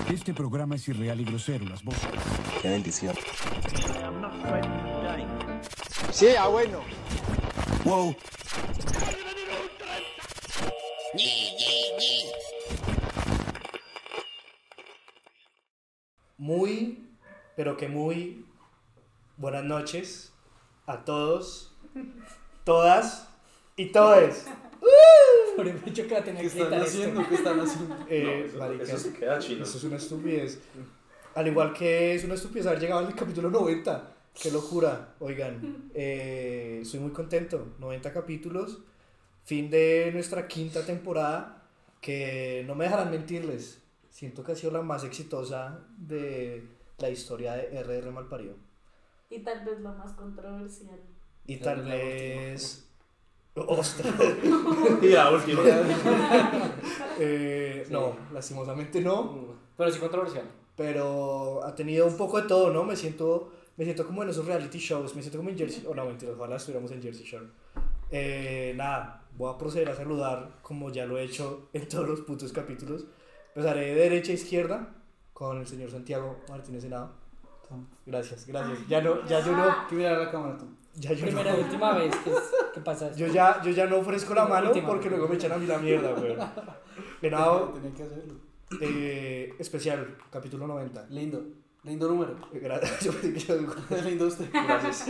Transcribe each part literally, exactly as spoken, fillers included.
Este programa es irreal y grosero, las voces. Qué bendición. Sí, ah, bueno. Wow. Muy, pero que muy buenas noches a todos, todas y todes. Por el hecho que la tenía ¿Qué que están quitar haciendo? esto. ¿Qué están haciendo? Eh, No, eso, marica, eso se queda chino. eso es una estupidez. Al igual que es una estupidez haber llegado al capítulo noventa. Qué locura. Oigan, eh, estoy muy contento. noventa capítulos. Fin de nuestra quinta temporada. Que no me dejarán mentirles. Siento que ha sido la más exitosa de la historia de R R Malparido. Y tal vez la más controversial. Y La- tal la vez... ¡Ostras! Y la última. Eh, Sí. No, lastimosamente no. Pero sí controversial. Pero ha tenido un poco de todo, ¿no? Me siento, me siento como en esos reality shows, me siento como en Jersey, o no, mentira, ojalá estuviéramos en Jersey Shore. Eh, nada, voy a proceder a saludar como ya lo he hecho en todos los putos capítulos. Empezaré de derecha a izquierda con el señor Santiago Martínez Henao. Gracias, gracias. Ya no, ya yo no, Que mirar a la cámara tú. ya yo Primera y no. última vez que, es, que pasa Yo ya, yo ya no ofrezco la mano Última. porque luego me echan a mí la mierda, güey. Henao, Tenía que hacerlo. eh, especial, capítulo noventa. Lindo. Lindo número. Gracias. Yo pensé que yo- Lindo usted. Gracias.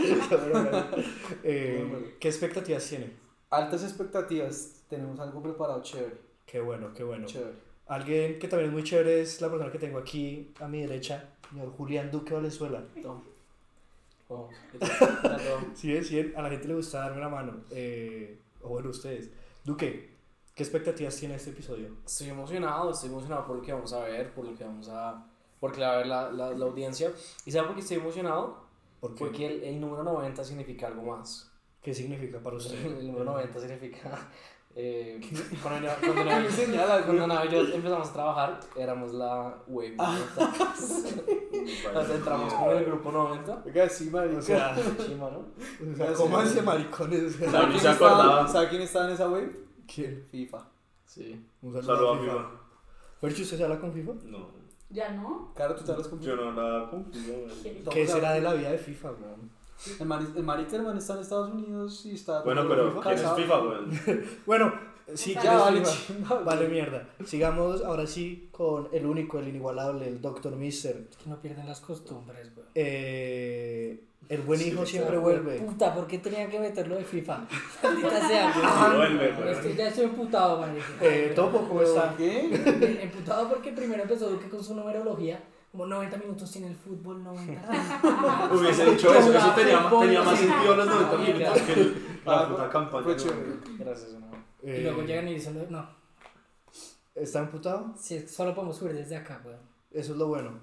Eh, ¿Qué expectativas tiene? Altas expectativas. Tenemos algo preparado chévere. Qué bueno, qué bueno. Chévere. Alguien que también es muy chévere es la persona que tengo aquí a mi derecha, señor Julián Duque Valenzuela. Toma. Oh, ¿qué tal? ¿Qué tal todo? Sí, es bien, a la gente le gusta darme la mano. Eh, o bueno, ustedes. Duque, ¿qué expectativas tiene este episodio? Estoy emocionado, estoy emocionado por lo que vamos a ver, por lo que vamos a... Porque va a ver la, la, la audiencia. ¿Y sabe por qué estoy emocionado? ¿Por qué? Porque el, el número noventa significa algo más. ¿Qué significa para usted? El número noventa significa... Eh, cuando Nao- cuando Nao- cuando Nao y yo empezamos a trabajar, éramos la wave noventa. O sea, entramos como en el grupo noventa. Oiga, sí, marica. O sea, Chima, ¿no? o sea, cómanse maricones. ¿Sabe ¿Sabe quién quién se estaba- acordaba? ¿Sabe quién estaba en esa wave? ¿Quién? FIFA. Sí. Un Saludo saludo a a FIFA. FIFA. ¿Percho, usted se habla con FIFA? No, ¿Ya no? Claro, tú te hablas con yo no hablaba con FIFA, güey. ¿Qué será de la vida de FIFA, weón? El, mari- el marica, el man está en Estados Unidos y está... Bueno, con pero ¿quién es casado. FIFA, güey? Bueno, sí, Ya, ¿quién es vale, FIFA? chimba, güey. Vale, mierda. Sigamos ahora sí con el único, el inigualable, el doctor Mister. Que no pierden las costumbres, güey. Eh, el buen hijo Sí, siempre Pero, vuelve. Puta, ¿por qué tenían que meterlo de FIFA? Maldita sea, güey. Sí, vuelve, güey. Estoy, ya estoy emputado, marica. Eh, Topo, ¿cómo está? ¿Qué? Emputado porque primero empezó Duque con su numerología. Como noventa minutos tiene el fútbol, noventa. Hubiese dicho eso, eso tenía, Fútbol, tenía más sí. sentido los noventa Marica. minutos que el- la Ah, puta campaña. Fue ¿no? chévere. Gracias, no. Eh, Y luego llegan y dicen, no, ¿Está emputado? si es que solo podemos subir desde acá, güey. Eso es lo bueno.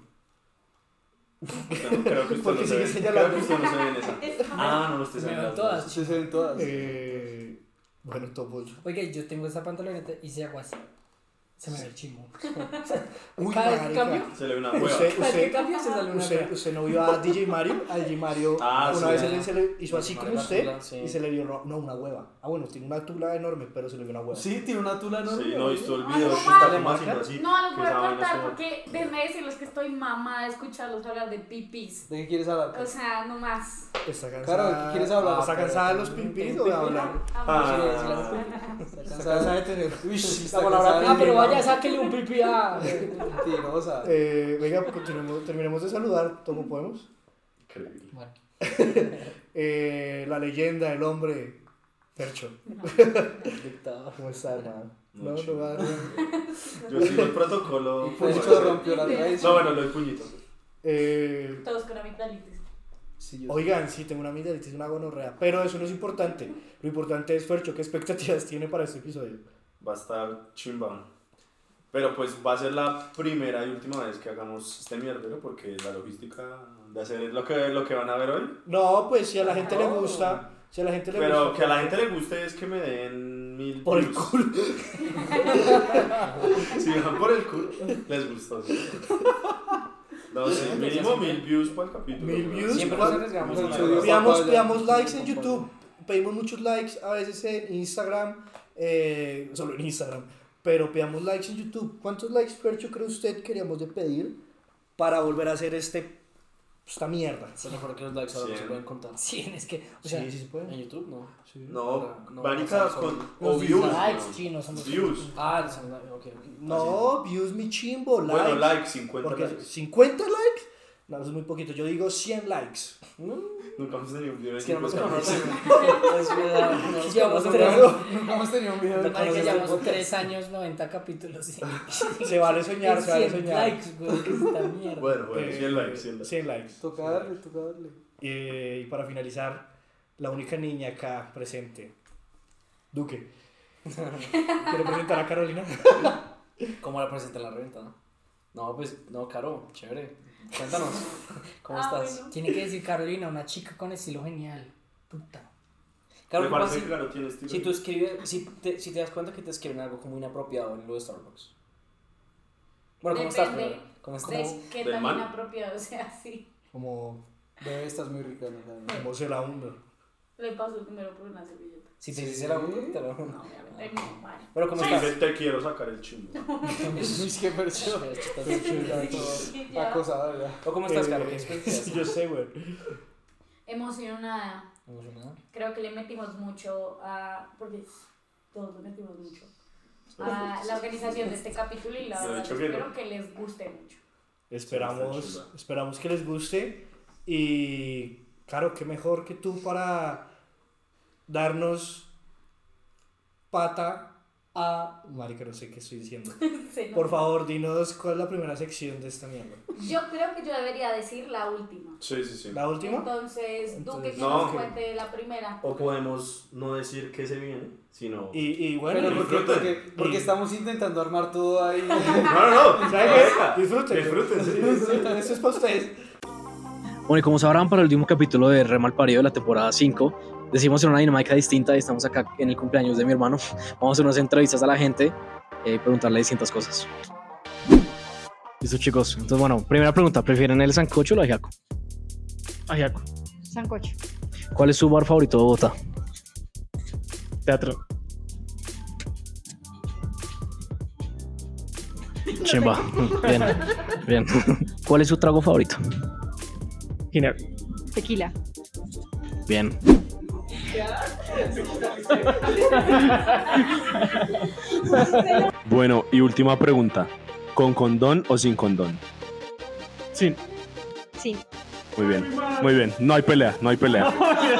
Creo, creo que usted Porque no se sigue ve. señalando. Creo que usted no se ve en esa. Ah, no, usted se Me ve en ven las todas. dos. Se se ven todas. Eh, bueno, Topo. Oiga, yo tengo esta pantaloneta y si hago así, se me ve el chimo. Uy, Cada vez que marica. cambio, Se le ve una hueva. Usted, cada vez que usted, cambio se sale una usted, fea. usted no vio a D J Mario. A D J Mario Ah, una sí, vez ya. se le, se le hizo así Sí, como la usted tula, sí. y se le vio no, no, una hueva. Ah, bueno, tiene una tula enorme, pero se le vio una hueva. Sí, tiene una tula enorme. Sí, no he visto el Ay, video no que está mames. como haciendo así. No, los que voy a esa vaina cortar es como- porque déjenme decirles que estoy mamada de escucharlos hablar de pipis. ¿De qué quieres hablar? O sea, no más. Está cansada. Claro, ¿de qué quieres hablar? ¿Está cansada de los pipis o de hablar? Ah. Está Está cansada cansada de tener. Uy, sí, está La palabra cansada. Ah, pero vaya, sáquele un pipí a... Mentirosa. Eh, venga, continuemos, terminemos de saludar. ¿Cómo podemos? Increíble. Bueno, Eh, la leyenda, el hombre, Percho. dictado. ¿Cómo está, hermano? No, Mucho. no va a dar. Yo sigo el protocolo. Puñito rompió la tradición. No, bueno, lo del puñito. Eh, Todos con amigdalitis. Sí, yo oigan, sí, tengo una amigdalitis, una gonorrea. Pero eso no es importante. Lo importante es, Fercho, ¿qué expectativas tiene para este episodio? Va a estar chimbón. Pero pues va a ser la primera y última vez que hagamos este mierdero porque la logística de hacer lo que, lo que van a ver hoy. No, pues si a la gente le gusta. Si a la gente le Pero gusta. que a la gente le guste es que me den mil Por el views. culo. Si van por el culo, les gustó. ¿Sí? No sé, mínimo mil views para el capítulo. Mil ¿no? views. Siempre ¿cuál? nos arriesgamos. Pues, en yo algo. digo- Pidamos, papaya. pidamos likes en YouTube. Pedimos muchos likes a veces en Instagram. Eh, solo en Instagram. pero pidamos likes en YouTube. ¿Cuántos likes, Percho, cree usted queríamos de pedir para volver a hacer este esta mierda? Se mejor que los likes ahora no Sí. se pueden contar. Sí, es que, o sea, Sí, sí se puede. En YouTube no. No, Ahora, no, marica, no, con... los O views. dislikes, no. sí, no son los Views. Ah, los son ok, ok. No, views mi chimbo, likes. Bueno, likes, cincuenta Porque likes. cincuenta likes, no, eso es muy poquito. Yo digo cien likes. Nunca hemos tenido un video de Es que no nos cincuenta likes. conocen. Es verdad, no nos Llevamos conocen. tres, Nunca hemos tenido un video de marica, conocer llevamos este tres años, noventa capítulos. Sí. Se vale soñar, se vale cien soñar. likes, güey, que es esta mierda. Bueno, bueno, Eh, cien likes, cien likes. cien likes. Toca darle, toca darle. Eh, y para finalizar, la única niña acá presente, Duque. ¿Quiere presentar a Carolina? ¿Cómo la presenté en la reventa? No, no pues, no, Caro, chévere. Cuéntanos, ¿cómo Ah, estás? bueno. Tiene que decir Carolina, una chica con estilo genial. Puta. Caro, Me ¿qué pasa parece si- que Caro tiene estilo. Si tú escribes, si te, si te das cuenta que te escriben algo como inapropiado en lo de Starbucks. Bueno, ¿cómo estás, Depende primero? ¿Cómo estás? de qué del tan man. inapropiado sea así. Como, Bebé, estás muy rica, ¿no? como se la hunda. Le paso primero por una servilleta. Si te dice la uno, te la No, obviamente no, vale. Pero ¿cómo Sí, estás? te, te quiero sacar el chimbo. Es que percho. Sí, ya. Acosador, ya. ¿O cómo estás, Eh, Caro? ¿Qué experiencia sí, yo sé, güey. Emocionada. ¿Emocionada? Creo que le metimos mucho a. Porque todos le metimos mucho. A la organización de este capítulo y la Lo he verdad dicho que espero no. que les guste mucho. Esperamos, esperamos que les guste. Y claro, qué mejor que tú para darnos pata a... Marica, no sé qué estoy diciendo. Se nota. Por favor, dinos cuál es la primera sección de esta mierda. Yo creo que yo debería decir la última. Sí, sí, sí. ¿La última? Entonces, Duque Entonces, que no. nos cuente la primera. O podemos no decir qué se viene, sino... Y, y bueno, Pero y- porque, disfruten. porque, porque Y- estamos intentando armar todo ahí. No, no, no. ¿saben qué? Disfruten. Disfruten, sí. Disfruten, esto es para ustedes. Bueno, y como sabrán, para el último capítulo de Re Mal Parido de la temporada cinco, decidimos hacer una dinámica distinta y estamos acá en el cumpleaños de mi hermano. Vamos a hacer unas entrevistas a la gente y preguntarle distintas cosas. Listo, chicos. Entonces, bueno, primera pregunta, ¿prefieren el sancocho o el ajiaco? Ajiaco. Sancocho. ¿Cuál es su bar favorito de Bogotá? Teatro. Chimba. Bien, bien. ¿Cuál es su trago favorito? Giner. Tequila. Bien. Bueno, y última pregunta. ¿Con condón o sin condón? Sí. Sí. Muy bien, muy bien. No hay pelea, no hay pelea.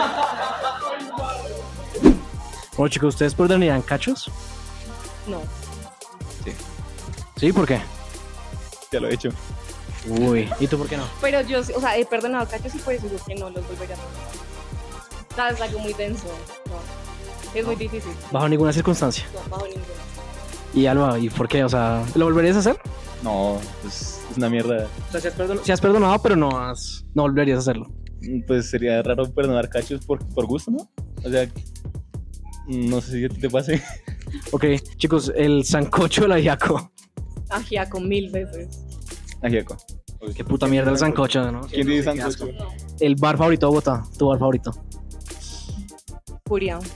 Bueno, chicos, ¿ustedes perdonarían cachos? No. ¿Sí? ¿Por qué? Ya lo he hecho. Uy, ¿y tú por qué no? Pero yo, o sea, he perdonado cachos y por eso digo que no los volvería a perdonar. O sea, es algo muy denso. No. Es muy difícil. Bajo ninguna circunstancia. No, bajo ninguna. Y Alba, ¿y por qué? O sea, ¿lo volverías a hacer? No, pues es una mierda. O sea, si has, perdonado, si has perdonado, pero no has, no volverías a hacerlo. Pues sería raro perdonar cachos por, por gusto, ¿no? O sea, no sé si a ti te pase. Ok, chicos, el sancocho del ajiaco. Ajiaco mil veces. Ajiaco. Qué puta mierda el sancocho, ¿no? ¿Quién dice Qué asco. sancocho? El bar favorito de Bogotá, tu bar favorito. Furia.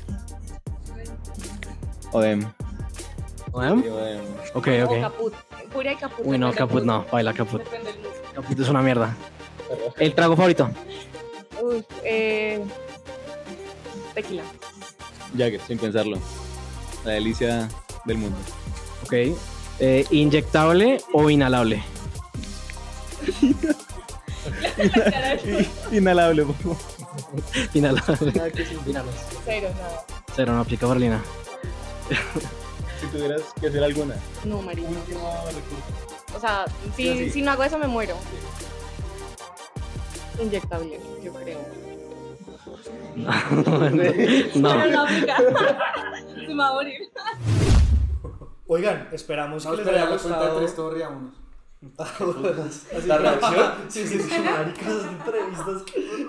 Odem. ¿Odem? Sí, Odem. Ok, O ok. Caput. Furia y Caput. Uy, no, depende Caput del no, mood. baila Caput. Depende del mood. Caput es una mierda. El trago favorito. Uy, eh. Tequila. Jagger, sin pensarlo. La delicia del mundo. Ok. Eh, ¿inyectable o inhalable? Inhalable, por favor. Inhalable. Cero, nada. Cero, no aplica Berlina. Si tuvieras que hacer alguna. No, María. Último recurso. O sea, si, Sí, sí. si no hago eso me muero. Inyectable, yo creo. Pero No. no aplica. Se me va a morir. Oigan, esperamos No, que les espera, haya la cuenta de gustado. tres, todos riámonos. La reacción. Sí, sí, sí, maricas de entrevistas.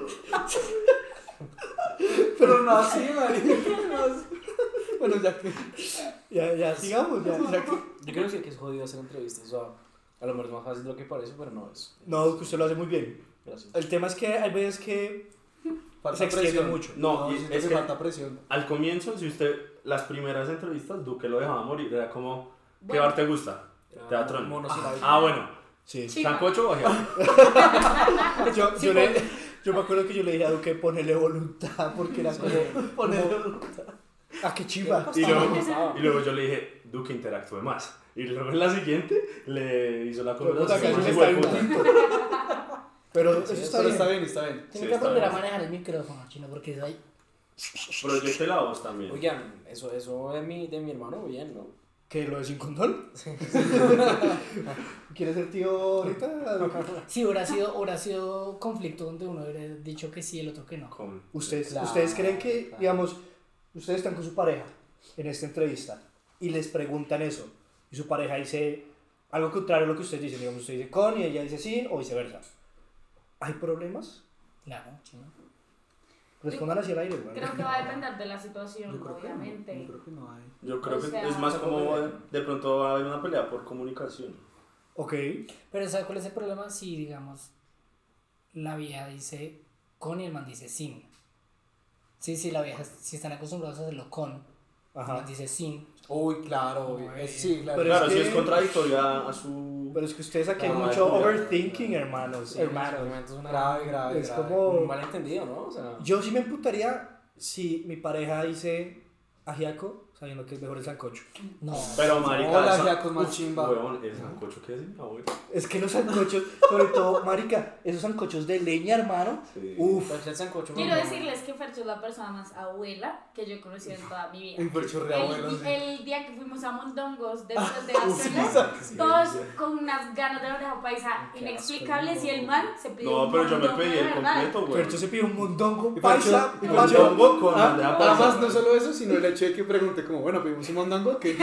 Pero no así, marica. no así. Bueno, ya que. Ya, ya, sigamos, ya. Ya que. Yo quiero decir que es jodido hacer entrevistas. O sea, a lo mejor es más fácil de lo que parece, pero no es. No, que usted lo hace muy bien. Gracias. El tema es que hay veces que Falta se extiende presión. mucho. No, No, y siento es que que falta presión. al comienzo, si usted, las primeras entrevistas, Duque lo dejaba morir. Era como, ¿Qué bar te gusta? Teatro. Monosilábico. Ah, bueno. Sí. Chimba. ¿Sancocho o ajiaco? Yo, yo, le, yo me acuerdo que yo le dije a Duque ponerle voluntad porque era como. Ponerle voluntad. Ah, qué chiva. Y luego, y luego yo le dije, Duque, interactúe más. Y luego en la siguiente le hizo la conversación. Puta, más casi le hijueputa. está bien. Pero eso está Pero bien. está bien, está bien. Sí, Tiene que está aprender a bien. manejar el micrófono, chino, porque es ahí. Proyecte la voz también. Oigan, eso, eso de mi, de mi hermano, bien, ¿no? ¿Qué? ¿Lo de sin condón? ¿Quieres ser tío ahorita? Sí, hubiera sido, hubiera sido conflicto donde uno hubiera dicho que sí y el otro que no. Con- ¿Ustedes, Claro, ¿Ustedes creen que, claro. digamos, ustedes están con su pareja en esta entrevista y les preguntan eso y su pareja dice algo contrario a lo que ustedes dicen? Digamos, usted dice con y ella dice sin o viceversa. ¿Hay problemas? Claro, chino. Respondan hacia el aire, güey. Creo que va a depender de la situación, Yo creo que no, obviamente. yo creo que no hay. Yo creo O que sea, es más como pelea. de pronto va a haber una pelea por comunicación. Ok. Pero ¿sabes cuál es el problema? Si, digamos, la vieja dice con y el man dice sin. Sí, sí, la vieja, si están acostumbrados a hacerlo con, el Ajá. man dice sin. Uy, claro, obvio. Uy. Es- Sí, claro. Pero Claro, es si que- es contradictoria a su... Pero es que ustedes aquí hay No, mucho no, no. overthinking, hermanos. hermanos. Obviamente es una, Grave, grave, Es grave. como... un malentendido, ¿no? O sea, Yo sí me emputaría si mi pareja dice ajiaco, sabiendo que es mejor el sancocho. No. Pero marica, Hola, esa- ya con más Uf, chimba. Huevón, el sancocho que hace mi abuela. Es que los sancochos, sobre todo, marica, esos sancochos de leña, hermano. Sí. Uf. pero el sancocho. Quiero no. decirles que Fercho es la persona más abuela que yo he conocido en toda mi vida. El Fercho re abuelo, El, sí. el día que fuimos a Mondongos después de las cenas, todos con unas ganas de oreja paisa inexplicables y el man se pidió No, un pero yo me mondongo pedí de el verdad. completo, güey. Fercho se pidió un mondongo Y paisa. Fercho- y Un Fercho- mondongo con Ah, bandeja Además, paisa. no solo eso, sino el hecho de que pregunte como, bueno, pedimos un mondongo, que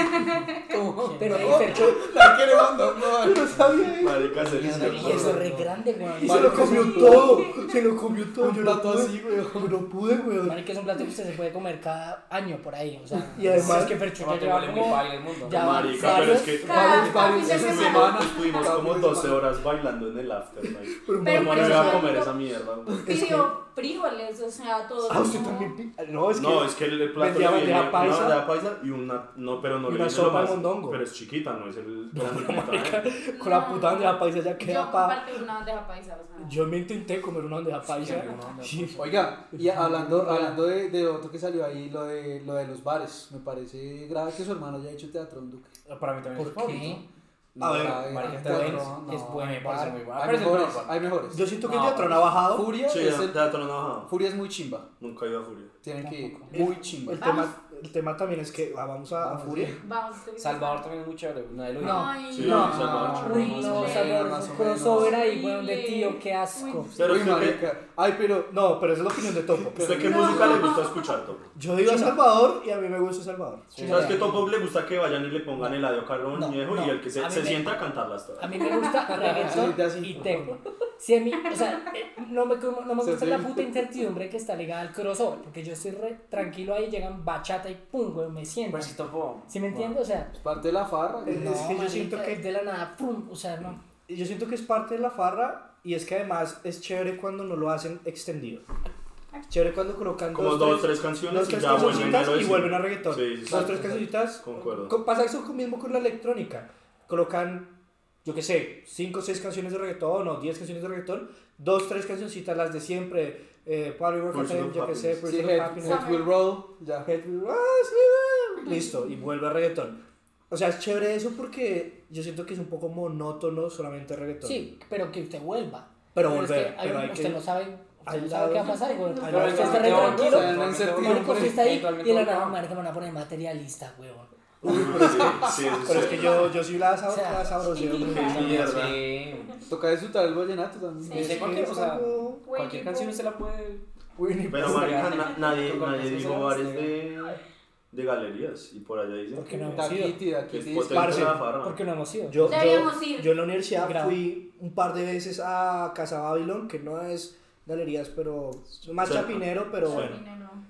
como, Pero no, ahí Fercho, la quiere mondongo. No sabía eso. Marica, se y eso es re grande, Y weón. se lo comió todo. Se lo comió todo. Un Yo no plato pude. así, güey. Yo no pude, weón. Marica, es un plato que usted se puede comer cada año por ahí, o sea. Y además- es que Fercho ya Aparte lleva huele muy como... baile el mundo. Ya Marica, varios- pero es que Cada- Varios, cada varios, fin de esa semana. semana. estuvimos Cada como fin de doce semana. horas bailando en el after, like. Pero, Pero ¿Cómo que no iba a eso- comer esa mierda, güey? Pidió frijoles, o sea, todo. Ah, usted como- también. pi- No, es que. No, es que el el plato vendía le viene bandeja una paisa. bandeja paisa y una... No, pero no Y le una viene lo sopa de más- mondongo. Pero es chiquita, no es el... grande como tal. Con la puta bandeja paisa ya queda Yo pa. compartí una bandeja paisa, o sea. Yo me intenté comer una bandeja paisa. Sí. Oiga, y hablando, hablando de, de otro que salió ahí, lo de, lo de los bares, me parece grave que su hermano haya hecho teatro en Duque. Para mí también ¿Por es favorito. qué? No, A ver, grave, marica, grave, teatro, teatro, no. es bueno. A mí me parece muy bueno. Hay Parece mejores, bueno. hay mejores. Yo siento que No, el teatro no ha bajado. Furia Sí, es el- teatro no bajado. Furia es muy chimba. Nunca he ido a Furia. Tienen que ir. Tampoco. Muy chimba. El tema, el tema también es que ah, vamos a, a Furia. Vamos, tú dices- Salvador también es muy chévere. Nadie lo dijo. No. Ay, Sí, No, Salvador. uy, no, Salvador, más es o un menos. crossover ahí, weón, de Horrible. tío, qué asco. Uy. Pero Uy, usted, qué, marica. Ay, pero No, pero esa es la opinión de Topo. ¿usted qué música le gusta escuchar, Topo? Yo digo a Salvador y a mí me gusta Salvador. ¿Sabes que Topo le gusta que vayan y le pongan el Eladio Carlos No, Ñejo no. y el que se, A mí se me- sienta a cantarlas todas? A mí me gusta reggaetón Sí, así. y techno. Si a mí, o sea, eh, no me, como- no me Se gusta la ríe. puta incertidumbre que está ligada al crossover, porque yo estoy re tranquilo ahí, llegan bachata y pum, güey, me siento. Pero si topo. ¿Sí me entiendes? O sea, es parte de la farra. Es no, que yo marica, siento que- de la nada, pum, o sea, no. Yo siento que es parte de la farra y es que además es chévere cuando no lo hacen extendido. Es chévere cuando colocan Como dos, dos, tres canciones dos, y tres ya vuelven a cancioncitas lo de y siempre. vuelven a reggaetón. Sí, sí, sí. Dos, tres cancioncitas. Concuerdo. Co- Pasa eso mismo con la electrónica. Colocan, yo qué sé, cinco o seis canciones de reggaetón o diez canciones de reggaetón, dos, tres cancioncitas, las de siempre, eh, Party Rock Pursuit F M, of yo qué sé, Happiness. Sí, Pursuit of head, Happiness, head will roll. Ya. Head Will- ah, sí, ah, listo, y vuelve a reggaetón. O sea, es chévere eso porque yo siento que es un poco monótono solamente reggaetón. Sí, pero que usted vuelva. Pero es volver, que hay pero un- hay usted que- no sabe, usted hay no sabe qué va a lados- pasar, güey. hay Usted lados- está re Eventualmente tranquilo. va a haber incertidumbre. Marica, usted está ahí y de la Eventualmente nada, va. marica, me van a poner materialista, weón. Uy, pero es que, sí, sí, Pero es sí. que yo, yo sí la, sab O sea, la sabroseo. güey. Qué mierda. Sí. Toca disfrutar el vallenato también. Sí. Sí, cualquier, o sea, algo- cualquier canción usted la puede. Winnie Pero Pooh. marica, na- nadie, Con nadie canciones dijo de bares las- de, de galerías y por allá dicen Porque que no Da hemos ido. Kitty, da que es Kitty. potente parce, la farra. ¿Por qué no hemos ido? Yo, Deberíamos yo, ir. yo en la universidad Grado. fui un par de veces a Casa Babylon, que no es galerías, pero más Cerca. chapinero, pero Sí, bueno. no, no.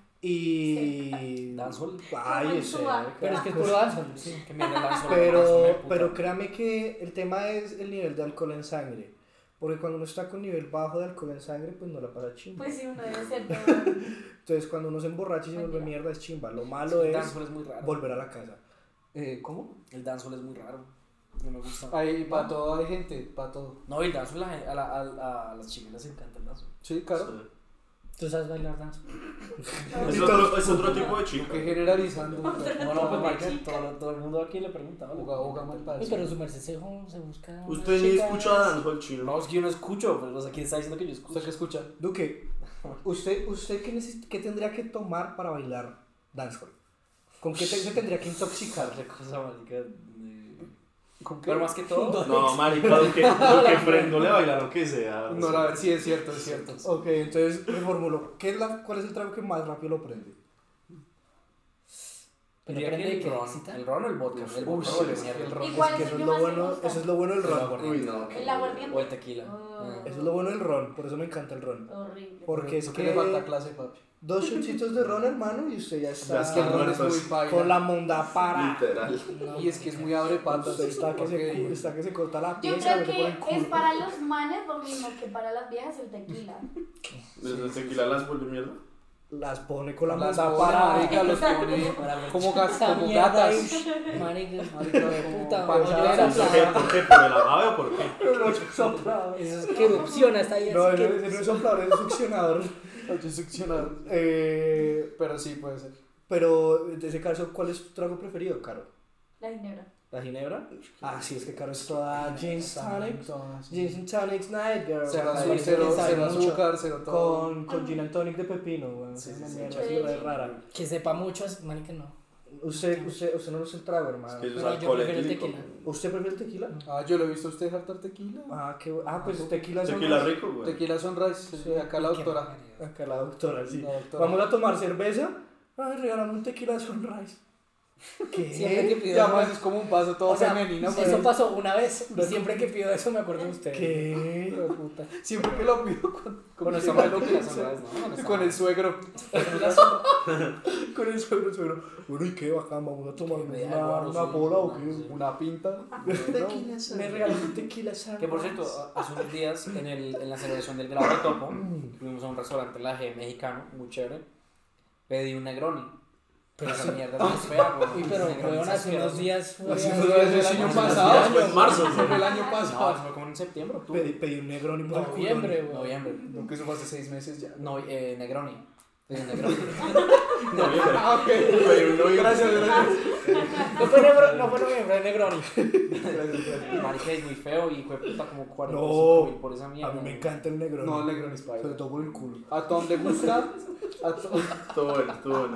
Y. Dancehall. Ay, Como en ese. Suba. Pero es que es puro dancehall, sí. Que me lanzó. Pero, pero créame que el tema es el nivel de alcohol en sangre. Porque cuando uno está con nivel bajo de alcohol en sangre, pues no la pasa chimba. Pues sí, uno debe ser todo. Entonces, cuando uno se emborracha y se vuelve mierda, es chimba. Lo malo es Dancehall es muy raro. volver a la casa. Eh, ¿Cómo? El dancehall es muy raro. No me gusta. Hay, para todo hay gente, para todo. No, el dancehall, la gen- a, la, a, a las chicas les encanta el dancehall. Sí, claro. ¿Tú sabes bailar danza? Es otro, es otro tipo de chica. Que generalizando. No, no, pues marica, todo, todo el mundo aquí le pregunta. ¿vale? Uga, uga, mal Uy, parece. pero su merced se, se busca. unas Usted ni chicas- escucha dancehall chino. No, es que yo no escucho, pero o sea, ¿quién está diciendo que yo escucho? ¿Usted qué escucha? Duque, ¿usted, usted qué, neces- qué tendría que tomar para bailar dancehall? ¿Con qué te- se tendría que intoxicar? Qué cosa, marica. eh, ¿Con qué? Pero más que todo, No, marica, lo que, lo que Frendo le baila, lo que sea. No, a ver, sí, es cierto, es cierto. Ok, entonces reformulo. ¿Qué es la, ¿Cuál es el trago que más rápido lo prende? Pero diría que prende el que ron, excita. el ron o el vodka. El Uy, vodka sí, huele es que mierda. el ron. ¿Y cuál Es que es eso el es que lo más les bueno, gusta? eso es lo bueno del El ron. aguardiente. Uy, no. ¿El aguardiente? O el tequila. Oh, Eso es lo bueno del ron, por eso me encanta el ron. horrible. Porque es Eso que le falta que clase, papi. dos shotcitos de ron, hermano, y usted ya Ya está Es que el ron es muy paila. con la monda para. Literal. Y es que es muy abre patas. Usted está que, se, porque- está que se corta la Yo piel y se la creo mete por el que es culo. para los manes lo mismo que para las viejas el tequila. ¿Desde el tequila las vuelve mierda? Las pone con la Las monda pone, para. marica, los pone como, gas, Esa como mierda gatas. ahí, marica, Marica, de como puta, panchada. oye, ¿Por qué? ¿Por qué? ¿Por el agave o por qué? eso es que erupciona, está ahí. No, así no, que- ese no es soplador, es succionador. Succionar. Eh, Pero sí, puede ser. pero, en ese caso, ¿cuál es tu trago preferido, Caro? La ginebra. ¿La ginebra? Ah, sí, es que Caro es toda gin tonic. Todas. Gin and tonics night, girl. Cero Ay, azúcar, eso cero, que sabe cero mucho. azúcar, cero todo. Con, con gin and tonic de pepino, weón. Sí, Es sí, una sí. mierda así re rara. Que sepa mucho, es- marica, no. Usted, usted, usted no lo usa el trago, Es hermano. que eso es Pero yo alcohol prefiero el etílico. tequila. ¿Usted prefiere el tequila? Ah, yo lo he visto a usted hartar tequila. Ah, qué bu- Ah, pues tequila son Tequila las- rico, güey. Tequila Sunrise, Sí. acá la Qué doctora. barbaridad. Acá la doctora, sí. La doctora. Vamos a tomar cerveza. Ay, regálame un tequila sunrise. ¿Qué? Siempre que pido Y además es como un paso todo O sea, femenino. eso pues. pasó una vez y siempre que pido eso me acuerdo de usted. ¿Qué? Hijo de puta. Siempre que lo pido con, con, Con el, eso suegro, tequila sunrise, ¿no? No está con mal. el suegro. Con el suegro, el suegro. Bueno, ¿y qué bacán? Vamos a tomar Me da una, guaro, una sí. bola o qué. Sí. Una pinta. Me regaló un tequila sunrise. Que por cierto, a- hace unos días en, el, en la celebración del grado de Topo, fuimos a un restaurante La G mexicano, muy chévere. Pedí un Negroni. Pero esa mierda es muy fea, güey. Uy, pero Negroni weón, es hace unos asqueroso. días fue. Hace hace unos días unos del año años. pasado. Fue en marzo, Fue güey. el año No, pasado. eso fue como en septiembre, octubre. Pedí, pedí un negroni muy Noviembre, weón. Noviembre. No, que eso fue hace seis meses ya. No, eh, Negroni. Pedí un Negroni. Noviembre. Ah, ok. Pero no iba- Gracias, gracias. No fue negro, no fue noviembre, es Negroni. Marica es muy feo y fue puta como cuarenta y No, cinco mil por esa mierda. A mí me encanta el negroni. No, el Negroni es Sobre paila. todo por el culo. A Tom le gusta. A Tom, Todo bueno, todo bueno.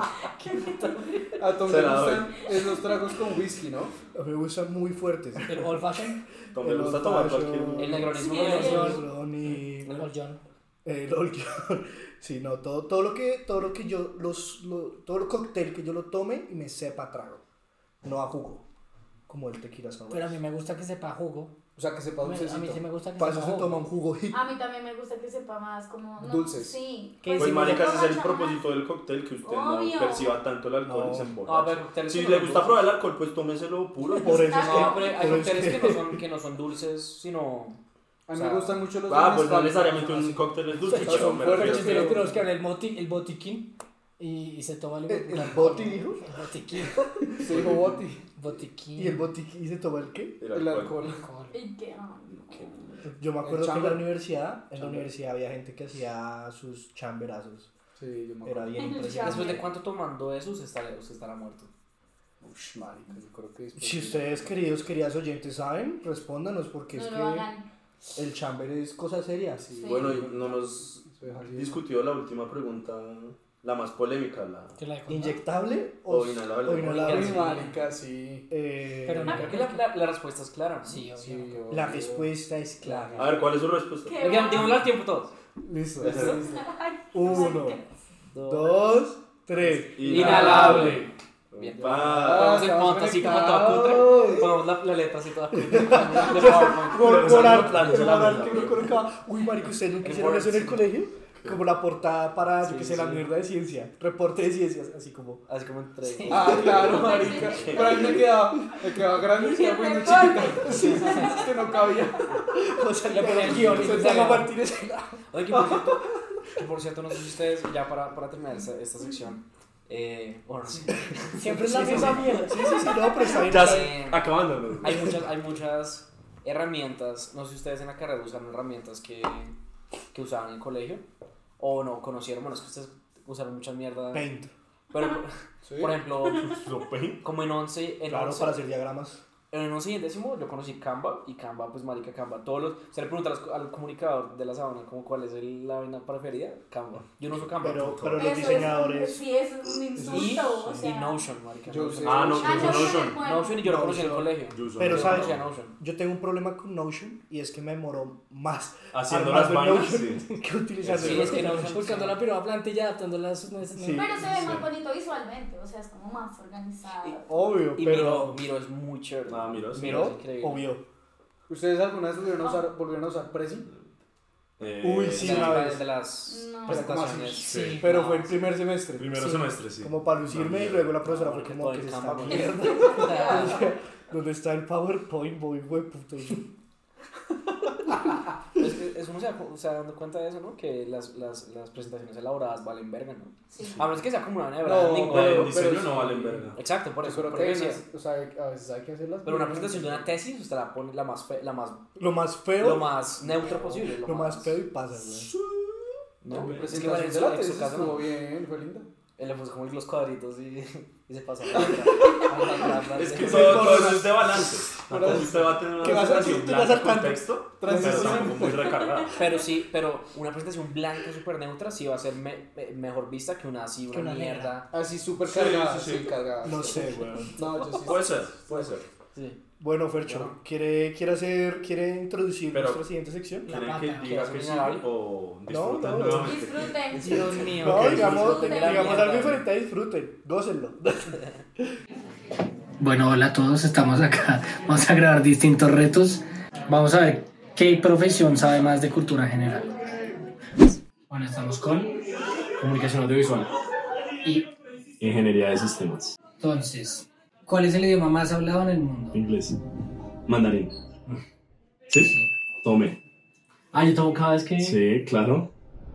a Tom Se le la doy. gustan esos tragos con whisky, ¿no? A mí me gustan muy fuertes. El Old Fashion, Tom le El gusta old tomar fashion. cualquier. El negronismo Sí, no el es negroni. El negroni. el Old John. El Old John. Sí, no, todo, todo lo que, todo lo que yo, los, lo- todo el cóctel que yo lo tome y me sepa a trago, no a jugo, como el tequila sunrise. Pero a mí me gusta que sepa jugo. O sea, que sepa A mí, a mí sí dulcecito. me gusta que Para eso sepa se toma jugo. un jugo hit. A mí también me gusta que sepa más como... no, Dulces. Sí. ¿Qué Pues hicimos? marica, ese es el Borracha propósito del cóctel, que usted Obvio. no perciba tanto el alcohol No. y se Ah, emborrache. pero cócteles Si que le no gusta son probar el alcohol, pues tómeselo puro. Por eso es No, que, pero hay por eso es cócteles que- que no son, que no son dulces, sino... A mí O sea, me gustan mucho los de Ah, pues no mezcal. necesariamente un cóctel es dulce, Son pero me fuertes, refiero. Pero, pero es que el, boti, el botiquín y, y se toma el, ¿El- el boti, dijo? El botiquín. Se dijo boti. Botiquín. ¿Y el botiquín y se toma el qué? El El alcohol. alcohol. ¿Y qué? Ah, Yo me acuerdo El que en la chamber. universidad, en la Chamber. universidad había gente que hacía sus chamberazos. Sí, yo me Era acuerdo. bien El impresionante. Después de cuánto tomando eso, usted estará, usted estará muerto. Ush, marica, yo creo que después Si de- ustedes, queridos, queridas oyentes, saben, respóndanos porque es no lo que hagan. el chamber es cosa seria. Sí. Sí. Bueno, y no nos Se deja así. discutió la última pregunta, la más polémica, la Que la de Juan. ¿Inyectable o, o inhalable. o inhalable? Uy, marica, sí. Eh, Pero no, Creo que la, la, la respuesta es clara. ¿no? Sí, obvio. Sí, yo- la respuesta es clara. A ver, ¿cuál es su respuesta? ¿Qué? Oigan, digámoslo al tiempo todos. Listo. ¿Listo? Uno, dos, tres. Inhalable. Bien. Pa- Ah, Ponemos el estamos font así como toda cutre. conectados. Ponemos la, la letra así toda cutre. De PowerPoint. Con, Pero con usando arte, planos con solamente. arte que uno colocaba. Uy, marico, ¿ustedes nunca El hicieron Word, eso en el sí. colegio? Como la portada para, yo Sí, que sé, la sí. mierda de ciencia. Reporte de ciencias, así como. Así como entre. Ah, claro, marica. Pero a mí me quedaba, me quedaba grande y quedaba muy chiquita. Sí, sí, sí, es que no cabía. O sea, Le ponía el guión y se Santiago sacaba. Martínez. Oye, que por cierto, que por cierto, no sé si ustedes, ya para, para terminar esta, esta sección, Eh, o no sé. Siempre es la misma mierda. Sí, sí, sí, no, pero está bien. Ya, Eh, acabándolo. Hay muchas, hay muchas herramientas, no sé si ustedes en la carrera usaron herramientas que, que usaban en el colegio, o no, conocieron, bueno, es que ustedes usaron muchas mierdas. Paint. Pero, ¿Sí? por ejemplo, ¿Lo Paint? como en once, en Claro, once, para hacer diagramas. en once y en décimo yo conocí Canva, y Canva, pues marica, Canva, todos los, se le pregunta a los- al comunicador de la sabana como cuál es el- la vaina preferida, Canva, yo no uso Canva. Pero, pero los Eso diseñadores. Es, sí, eso es un y, insulto. o y sea. Notion, marica. Yo Notion. usé Ah, no, Ah, yo uso Notion Notion. es bueno. Notion y yo lo conocí en el Notion. colegio. Yo uso Pero, Yo ¿sabes? conocía Notion. Yo tengo un problema con Notion y es que me demoró más Haciendo armando las el vainas, Notion sí. que utilizando Sí, el es que Notion. Notion- Buscando la pirada plantilla, adaptándola a sus necesidades. Sí. Pero se ve Sí. más bonito visualmente, o sea, es como más organizado. Obvio, Y pero. Miro, Miro es muy chévere. Ah, Miro, sí. Miro es ¿Miro? increíble. Obvio. ¿Ustedes alguna vez volvieron a usar, volvieron a usar Prezi? Eh, Uy, sí, de, una la- vez. de las No. presentaciones. Sí. Pero No, fue en primer semestre. Primero Sí. semestre, sí. Como para lucirme y luego la profesora fue como Todo que el es esta campo, ¿no? mierda. ¿Dónde está el PowerPoint, boy, güey, puto? Es que es uno se da, se da dando cuenta de eso, ¿no? Que las, las, las presentaciones elaboradas valen verga, ¿no? Sí. A menos que sea como una No, branding, Pero pero- en diseño pero no sí. valen verga. Exacto, por eso. Pero Por eso que, decía. o sea, a veces hay que hacerlas. Pero una presentación de una tesis, usted la pone la más, fe, la más, Lo más feo. lo más neutro posible. Lo, Lo más feo y pasa, güey. No, La es que presentación vale, de la en su tesis caso estuvo no. bien, fue linda. Él le puso como los cuadritos y, y se pasó. Es que todo, todo eso es de balance. Entonces usted va a tener una ¿Qué vas a presentación hacer? ¿Tú vas blanca al con tanto? texto, pero Transición. tampoco muy recargada. Pero sí, pero una presentación blanca súper neutra sí va a ser me- me- mejor vista que una así, Que una una mierda. Así súper Sí, cargada, sí, sí, sí. cargada. No sé, güey. No, yo sí. Puede ser, puede ser. Sí. Bueno, Fercho, ¿quiere, quiere, hacer, ¿quiere introducir Pero- nuestra siguiente sección? La ¿Quieren que pata. diga que sí o disfrutan no, no. nuevamente? Disfruten. Dios mío. No, Ok, digamos, disfruten. digamos La algo mierda. diferente, disfruten, gócenlo. Bueno, hola a todos, estamos acá. Vamos a grabar distintos retos. Vamos a ver qué profesión sabe más de cultura general. Bueno, estamos con. Comunicación audiovisual. Y Ingeniería de sistemas. entonces, ¿cuál es el idioma más hablado en el mundo? Inglés. Mandarín. ¿Sí? Tome. Ah, yo tomo cada vez que... Sí, claro.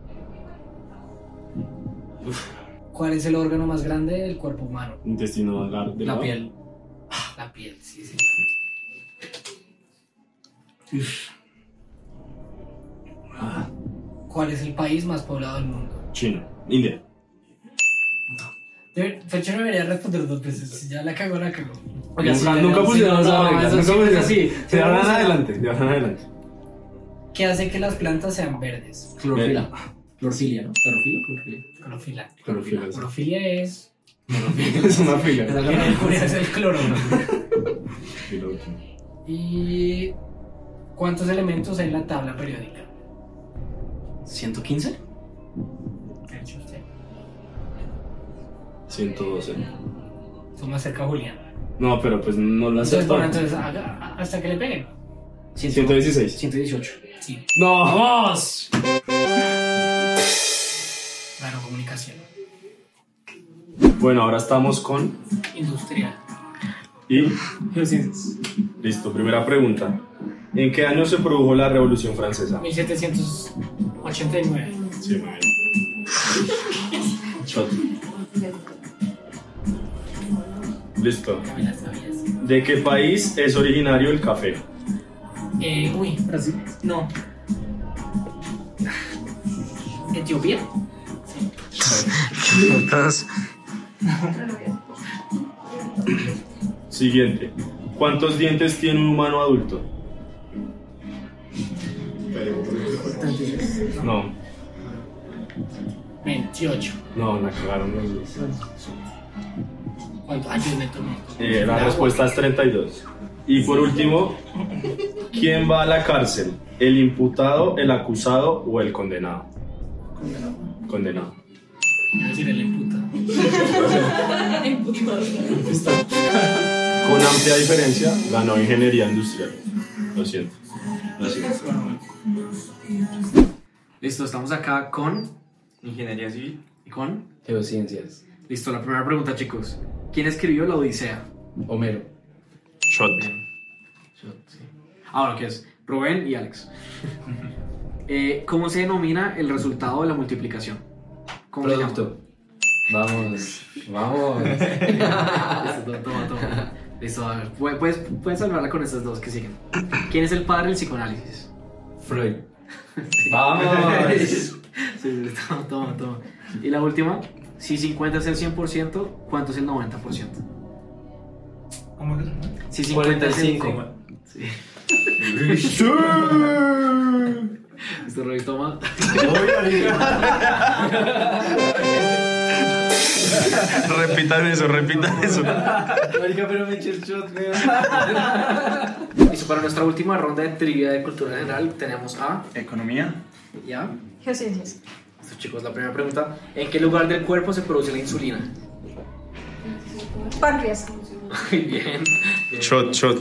¿Cuál es el órgano más grande del cuerpo humano? Intestino delgado. La piel. La piel, sí, sí. ¿Cuál es el país más poblado del mundo? China. India. De- Fecho no debería responder dos veces. Si ya la cagó, la cagó. Oiga, sí, nunca ya- nunca sí, pusieron no, esa no, regla. eso Nunca sí, pusieron sí, sí, Se hablan sí. adelante. Se hablan adelante. ¿Qué hace que las plantas sean verdes? Clorofila. Clorfilia, ¿no? Clorofila, clorofila. Clorofila. Clorofila, sí. Clorofilia es. Es una fila. La que descubrió es el cloro. Piloto. ¿Y cuántos elementos hay en la tabla periódica? ¿ciento quince? ¿Qué ha hecho usted? ciento doce. Tú más cerca, Julián. No, pero pues no lo Entonces, acepto. bueno, entonces haga- hasta que le peguen. ciento dieciséis. ciento dieciocho. Sí. ¡No! ¡Vamos! Claro, comunicación. Bueno, ahora estamos con. Industrial. Y. Geociencias. Listo, primera pregunta. ¿En qué año se produjo la Revolución Francesa? mil setecientos ochenta y nueve. Sí, muy bien. Shot. Listo. Ya me las sabías. ¿De qué país es originario el café? Eh, uy, Brasil. No. Etiopía. Siguiente. ¿Cuántos dientes tiene un humano adulto? No, veintiocho. no, la cagaron los dos. ¿Cuánto? Ay, Dios me tomé. Eh, la respuesta es treinta y dos. Y por último, ¿quién va a la cárcel? ¿El imputado, el acusado o el condenado? Condenado. Iba a decir el imputa. Con amplia diferencia, ganó ingeniería industrial. Lo siento. Lo siento. Listo, estamos acá con... Ingeniería civil. ¿Y con? Geociencias. Listo, la primera pregunta, chicos. ¿Quién escribió la Odisea? Homero. Shot. Shot, sí. Ah, bueno, ¿qué es? Rubén y Alex. Eh, ¿Cómo se denomina el resultado de la multiplicación? ¿Cómo se llama? Producto. Vamos, vamos. Listo, toma, toma. Listo, a ver. Puedes, puedes salvarla con estas dos que siguen. ¿Quién es el padre del psicoanálisis? Freud. Vamos. Sí, sí, toma, toma, toma. Y la última, si cincuenta es el cien por ciento, ¿cuánto es el noventa por ciento? ¿Cómo es? Si cincuenta es el cuarenta y cinco. Sí. Listo, Roy, toma. Repitan eso, repitan eso. Marica, pero me eché el shot, weón. Listo, para nuestra última ronda de trivia de cultura general tenemos a Economía. ¿ya? Geociencias. Listo, chicos, la primera pregunta. ¿En qué lugar del cuerpo se produce la insulina? Páncreas. Muy bien. Bien. Shot, shot.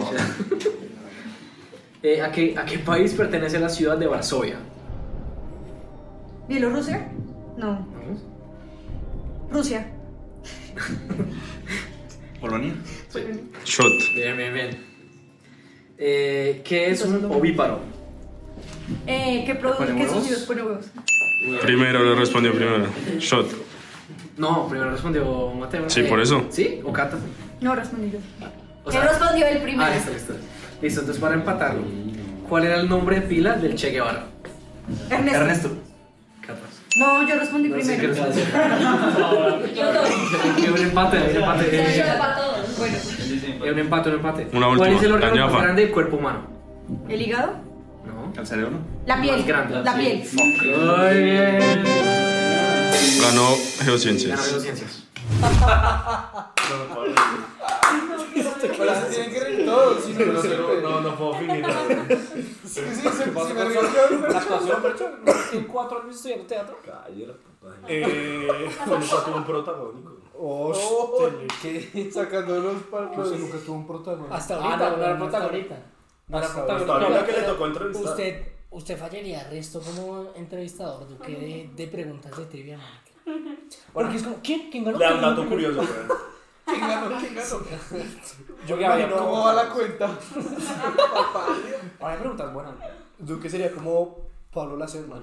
Eh, ¿a, qué, ¿A qué país pertenece la ciudad de Varsovia? ¿Bielorrusia? No. Rusia. Polonia. Sí. Shot. Bien, bien, bien. Eh, ¿Qué es un ovíparo? Eh, ¿Qué produce? ¿Pone ¿Qué huevos? sucios pone huevos? Primero le respondió primero. Shot. No, primero respondió Mateo. ¿no? Sí, por eso. ¿Sí? ¿O Cata? No respondí yo. O Él sea- respondió el primero. Ah, listo, listo. Listo, entonces para empatarlo. ¿Cuál era el nombre de pila del Che Guevara? Ernesto. Ernesto. Cata. No, yo respondí No sé primero. qué hacer. Yo dos. Hay un empate, hay un empate. Ya, ya, para todos. Bueno. Hay un empate, un empate. Una ¿Cuál última, es el órgano la más ñafa. grande del cuerpo humano? ¿El hígado? No. ¿El cerebro? La piel. Más grande. La piel. Muy bien. Ganó Ganó Geociencias. neurociencias. Pero se tienen que reír todos, si no, no sirve. No, no puedo finir. Sí, sí, se- si me río La actuación, pero en cuatro años estudiando teatro. Cállate, puta. Eh, Nunca tuvo un protagónico. hostia, ¿Qué? Sacando los palos. no sé, nunca tuvo un protagonista. Hasta Ah, ahorita. no, no era weón, protagonista. No era Hasta protagonista. Hasta ahorita que le pero tocó entrevistar. Usted, usted fallaría resto como entrevistador, Duque, de, de preguntas de trivia, marica. Porque es como, ¿quién? ¿Quién ganó? Le da un dato curioso, weón. ¿Quién ganó? ¿Quién ganó? Yo me Oiga, imagino, ¿Cómo va la cuenta? Ahora hay preguntas buenas. Duque sería como Pablo Lacerda.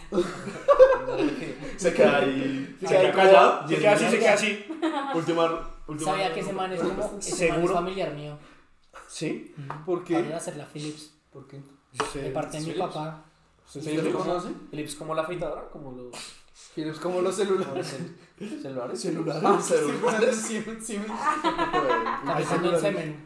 Se queda ahí. Se Se queda queda como- callado. Se queda así, se queda así. Última. última Sabía que ese man es como, ese man es ¿Seguro? familiar mío. ¿Sí? ¿Por qué? Para hacer la Philips. ¿Por qué? De parte de mi Philips. papá. ¿Usted lo conoce? Philips como la afeitadora, como los Philips como los como los celulares. cel- celulares. Celulares. Ah, sí, pues, Siemens, Siemens. Está pensando en semen.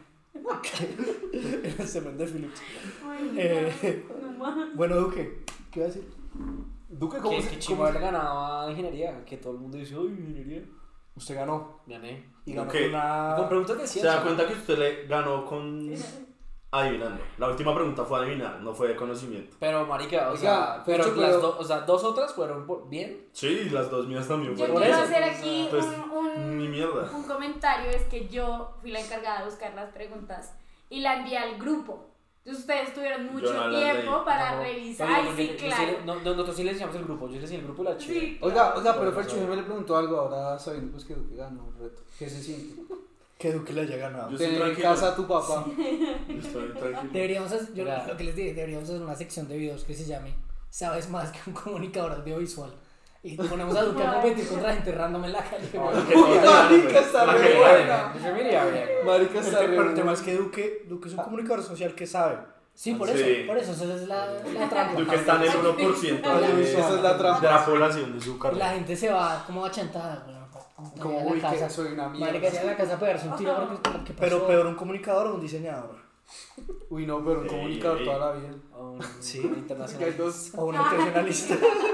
El semen de Philips. Eh, bueno, Duque, ¿qué va a decir? Duque, ¿cómo Que, se que chivo haber ganado a ingeniería, que todo el mundo dice, uy, ingeniería. Usted ganó. Gané. Y ganó Duque. con una... Con preguntas de Se ciencia. da cuenta que usted le ganó con. Adivinando. La última pregunta fue adivinar, no fue de conocimiento. Pero, marica, o Oiga, sea, pero, Pecho, las pero- do- o sea, dos otras fueron por- bien. Sí, las dos mías también Yo fueron. quiero eso, hacer aquí pues, un, un, ni mierda. un comentario, es que yo fui la encargada de buscar las preguntas y la envié al grupo. Entonces ustedes tuvieron mucho no las tiempo leí. para No, revisar. no, Ay, no, sí, yo- yo claro. sí- no, no, nosotros sí le enseñamos el grupo, yo le enseñé el grupo y la chica. Sí, Oiga, claro. oiga, pero Bueno, Fercho, sabe. yo me le preguntó algo ahora sabiendo pues que Duque ganó el reto. ¿Qué se siente? Que Duque le haya ganado. Yo estoy Tener en tranquilo. casa a tu papá. Yo estoy tranquilo. Deberíamos hacer, yo Claro. lo que les dije, deberíamos hacer una sección de videos que se llame ¿Sabes más que un comunicador audiovisual? Y ponemos a Duque a competir contra gente random en la calle. Marica, está La re que buena. Yo me iría bien. Marica, El, está te- re pero el tema buena. es que Duque, Duque es un comunicador social que sabe. Sí, por Sí. eso, por eso, esa es la, la trampa. Duque está en el uno por ciento de, Esa es la trampa. de la población de su Y la carrera. gente se va como achantada, weón. Como, Llega a uy, la que casa. soy una mierda. Marica, llega a la casa a pegarse un tiro porque como, ¿qué pasó? Pero peor un comunicador o un diseñador. Uy, no, pero un Ey, comunicador ey. toda la vida. Um, Sí. Que hay Internacional. dos. O un intencionalista.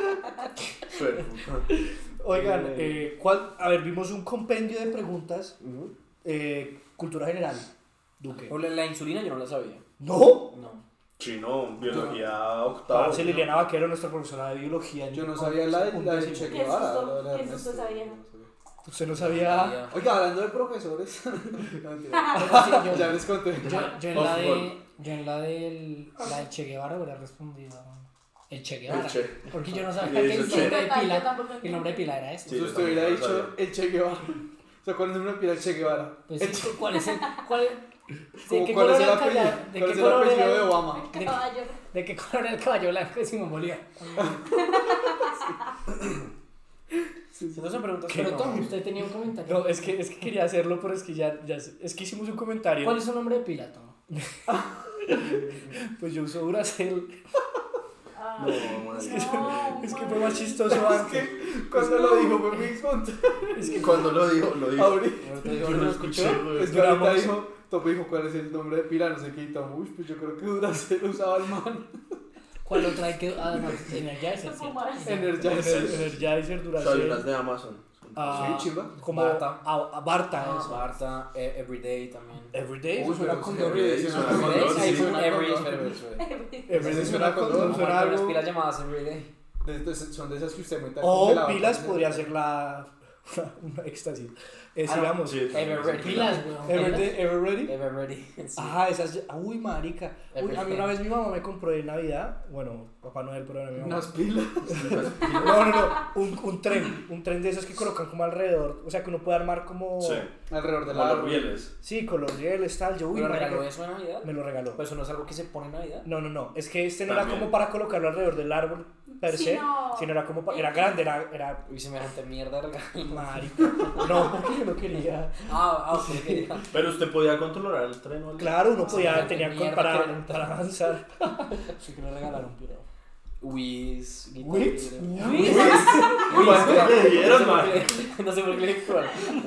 Pero, Oigan, eh, ¿cuál? A ver, vimos un compendio de preguntas. Eh, cultura general. Duque. O la, la insulina yo no la sabía. ¿No? No. chino, biología octavo. Parce, Liliana Vaquero, nuestra profesora de biología. Yo no sabía la de Un la de décimo. Che Qué Guevara. susto, la de qué Ernesto. susto sabía. Usted no sabía. Oiga, hablando de profesores. No, mentira. Pero sí, yo- Ya les conté. Yo, yo en Off la road. de, yo en la del, la del Che Guevara hubiera respondido el Che Guevara. El Che. Porque yo no sabía Le que el hizo nombre Che. de Yo pila, tampoco el nombre de pila era ese. Sí, Si yo usted también hubiera lo dicho sabía. el Che Guevara. O sea, ¿cuál es el nombre de pila del Che Guevara? Pues, El- sí, ¿cuál es el, cuál, de ¿Cómo- qué ¿Cuál color es el era el apellido? caballo? ¿De ¿Cuál qué es el color apellido era de el- Obama? de- Caballo. ¿De qué color era el caballo blanco de Simón Bolívar? Si no se preguntas, Pero no. Tom, usted tenía un comentario. No, es que, es que quería hacerlo, pero es que ya, ya. Es que hicimos un comentario. ¿Cuál es su nombre de pila, Tom? Pues yo uso Duracell. Ah, No, Es que, no, es que man. fue más chistoso antes. Cuando lo dijo fue muy tonto. Es que Cuando lo dijo, lo dijo. Ahorita. Yo no lo escuché. Es que ahorita Duramos- dijo, Topo dijo cuál es el nombre de pila, no sé qué, y Tom, uy, pues yo creo que Duracell usaba el man. ¿Cuál otra hay que.? Ah, no, Energizer, ¿cierto? Energizer. Energizer, Soy Duracell. unas de Amazon. Ah, Sí, chimba. como Barta. a, a Barta, Ah, eso. Barta, eh, Everyday también. Everyday. Uy, suena pero con sí, Everyday suena Suena con con dos, dos, sí, sí. suena con Every, dos. espera, espera, espera. Everyday suena con Suena no suena Hay unas algo. pilas llamadas Everyday. De- de- Son de esas que usted mete O de la pilas vaca. podría ser la. Una éxtasis. Eh, Ah, no. sigamos. Sí, Ever ready. Pilas, weón. Everyday, ever ready. Ever ready. Sí. Ajá, esas. Uy, marica. Uy, a mí Everything. una vez mi mamá me compró de Navidad. Bueno, Papá Noel, pero era mi mamá. Unas pilas. No, no, no. Un, un tren. Un tren de esos que colocan como alrededor. O sea, que uno puede armar como. Sí. Alrededor de Como la los rieles. Sí, con los rieles, tal. Yo, uy, ¿Me lo marica, regaló eso en Navidad? me lo regaló. Pero eso no es algo que se pone en Navidad. No, no, no. Es que este no era También. como para colocarlo alrededor del árbol per Sí, se, no. sino era como. pa- Era grande, era. era Uy, semejante mierda de regalo. marica. No, porque yo no quería. Ah, ah, ok, quería. Pero usted podía controlar el tren o algo. Claro, uno Sí, podía, qué tenía con- mierda para, que- para avanzar. Sí que me regalaron, pero. Wiz. Wiz. Wiz. ¿Cuánto le dieron, man? No sé por qué le cuál.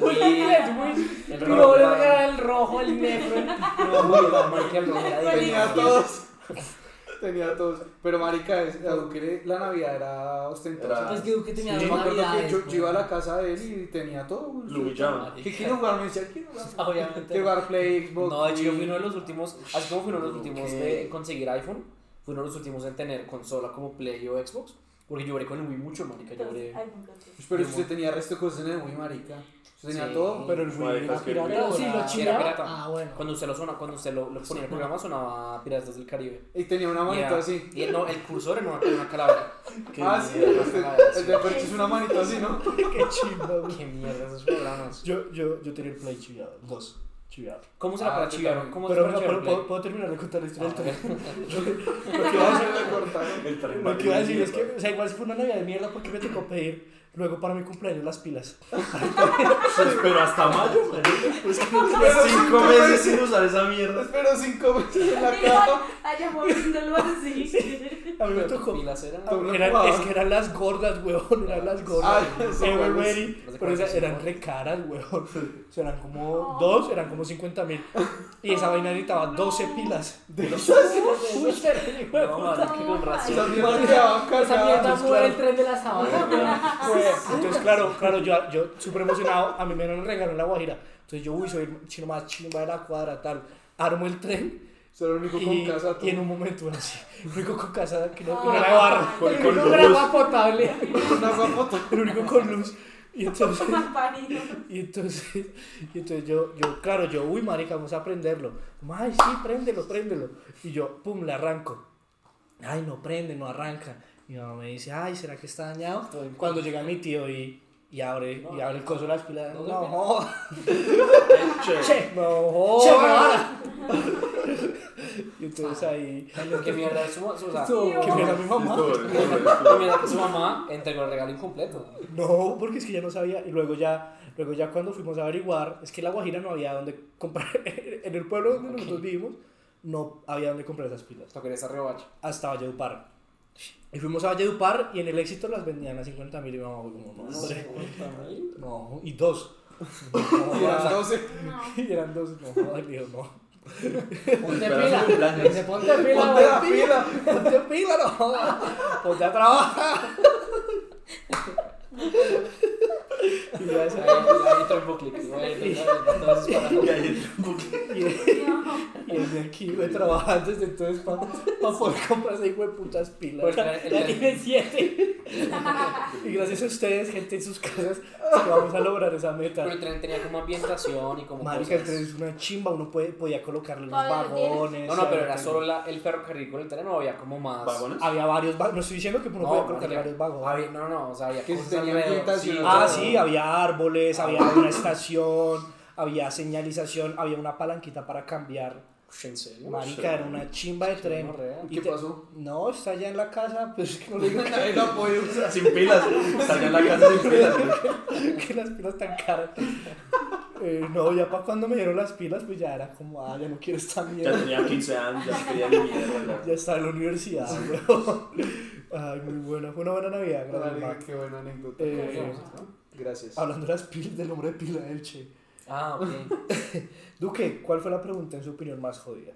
Wiz. El No, rojo. le regalaron el rojo, el negro. No, Wiz, la marca el rojo. era Tenía diferente. todos. Tenía todos. Pero marica, es- a Duque la Navidad era ostentosa. Era- Es que Duque tenía Yo dos me acuerdo que navidades. yo, weón. yo iba a la casa de él y tenía todo. güey. Lo humillaban. ¿Qué quiero jugar? Me decía, quiero jugar. Obviamente. Quiero jugar Play, Xbox. No, de hecho yo fui y- uno de los últimos, así como fui uno de los últimos Ok. de conseguir iPhone, fui uno de los últimos en tener consola como Play o Xbox, porque yo lloré con el Wii mucho, marica, yo lloré. Pero usted tenía resto de cosas en el Wii, marica. Usted tenía Sí. todo. Pero el Wii Marica, era es que el pirata. Pero ¿o sí, era- lo Era chileaba. pirata. Ah, bueno. Cuando usted lo, sona, cuando usted lo, lo ponía en el programa sonaba Piratas del Caribe. Y tenía una Y manita era- así. y no, el cursor era una, era una calavera. Ah, sí. mierda, usted- calavera, sí. El de Perch es una manita así, ¿no? Qué chimba, güey. Qué mierda esos programas. Yo, yo, yo tenía el Play chiviado, dos chiviado. ¿Cómo será Ah, para yo chivar? también. ¿Cómo Pero se no, para ¿puedo, chivar puedo, puedo terminar de contar la historia del Ah, tren? Lo que iba a decir- El tren lo que iba a decir es mierda. que, o sea, igual fue una Navidad de mierda porque me tocó pedir luego para mi cumpleaños las pilas. Pero hasta mayo, man. Pues que no Pero Cinco meses sin usar esa mierda. Espero cinco meses en la caja. Allá moviéndolo así. a mí me tocó. pilas eran? Ah, eran- es que eran las gordas, weón, eran las gordas. Ah, sí, Ever ¿cuáles? ready, No sé pero esas cuáles eran son. re caras, weón. O sea, eran como dos, eran como cincuenta mil. Y esa vaina necesitaba doce pilas. No, marica, con razón. Esa mierda quedaba Esa cargada. mierda pues, mueve claro. el tren de la sabana, weón. Pues, entonces, claro, claro, yo, yo súper emocionado, a mí me dieron un regalo en La Guajira. Entonces yo, uy, soy el chino más chimba de la cuadra, tal. Armo el tren Soy el único y, con casa. y en un momento, bueno, sí, el único con casa que no, que no Ay. la barra, Con, El con único con agua luz. potable. Una guapota. el único con luz. Y entonces, Parido. y entonces, y entonces yo, yo, claro, yo, uy, marica, vamos a prenderlo. Como, ay, sí, préndelo, préndelo. Y yo, pum, le arranco. Ay, no prende, no arranca. Mi mamá me dice, ay, ¿será que está dañado? Cuando llega mi tío y, y abre, y abre el coso de las pilas, no, no, joda. Che. Che, no, Che, joda. Y entonces ahí, ¿Qué mierda es su, su, o sea, ¿qué me da mi mamá? Estuvo, estuvo, qué estuvo. mierda que su mamá entregó el regalo incompleto? No, porque es que ya no sabía. Y luego ya, luego ya cuando fuimos a averiguar, es que en La Guajira no había donde comprar, en el pueblo donde nosotros vivimos, no había donde comprar esas pilas. Esto quería esa rebacha. Hasta Valledupar. Y fuimos a Valledupar y en el Éxito las vendían a cincuenta mil y mi mamá fue como, no, hombre, no, y dos. Y eran doce. No. Y eran dos, no, joder, dijo, no. Ponte Espera su pila. cumpleaños. Dice, ponte pila, Ponte la weón. pila. Ponte pila, no jodas. Ponte a trabajar. Y ya Ahí esa- ahí entró el bucle. Entonces, para. Y ahí entra un poquito. y desde aquí voy trabajando desde entonces para poder comprar ese hijo de putas pilas. Porque el- Ya el- tiene siete. Y gracias a ustedes, gente en sus casas, que vamos a lograr esa meta. Pero el tren tenía como ambientación y como Marica, el cosas. tren es una chimba, uno puede, podía colocarle los Todo el día. vagones. No, no, pero era había- solo la, el ferrocarril con el tren, no había como más. ¿Vagones? Había varios vagones, no estoy diciendo que uno podía colocarle marica, varios vagones. había- no, no, no, o sea, había Que cosas tenía alrededor, ambientación. sí, Ah, todo. sí, había árboles, había una estación, había señalización, había una palanquita para cambiar ¿En serio? Marica, era una chimba de tren. ¿Qué te- pasó? No, está allá en la casa, pues es que no le digo que Nadie la puede usar. Sin pilas. Salía en la casa sin pilas. que las pilas tan caras. Eh, no, ya para cuando me dieron las pilas, pues ya era como, ah, ya no quiero esta Ya mierda. tenía quince años, ya quería ni mierda. Ya estaba en la universidad, weón. Ay, muy buena. Fue una buena Navidad, gracias, Marica, Mac. qué buena anécdota. Eh, Gracias. Hablando de las pilas, del nombre de pila del Che. Ah, ok. Duque, ¿cuál fue la pregunta en su opinión más jodida?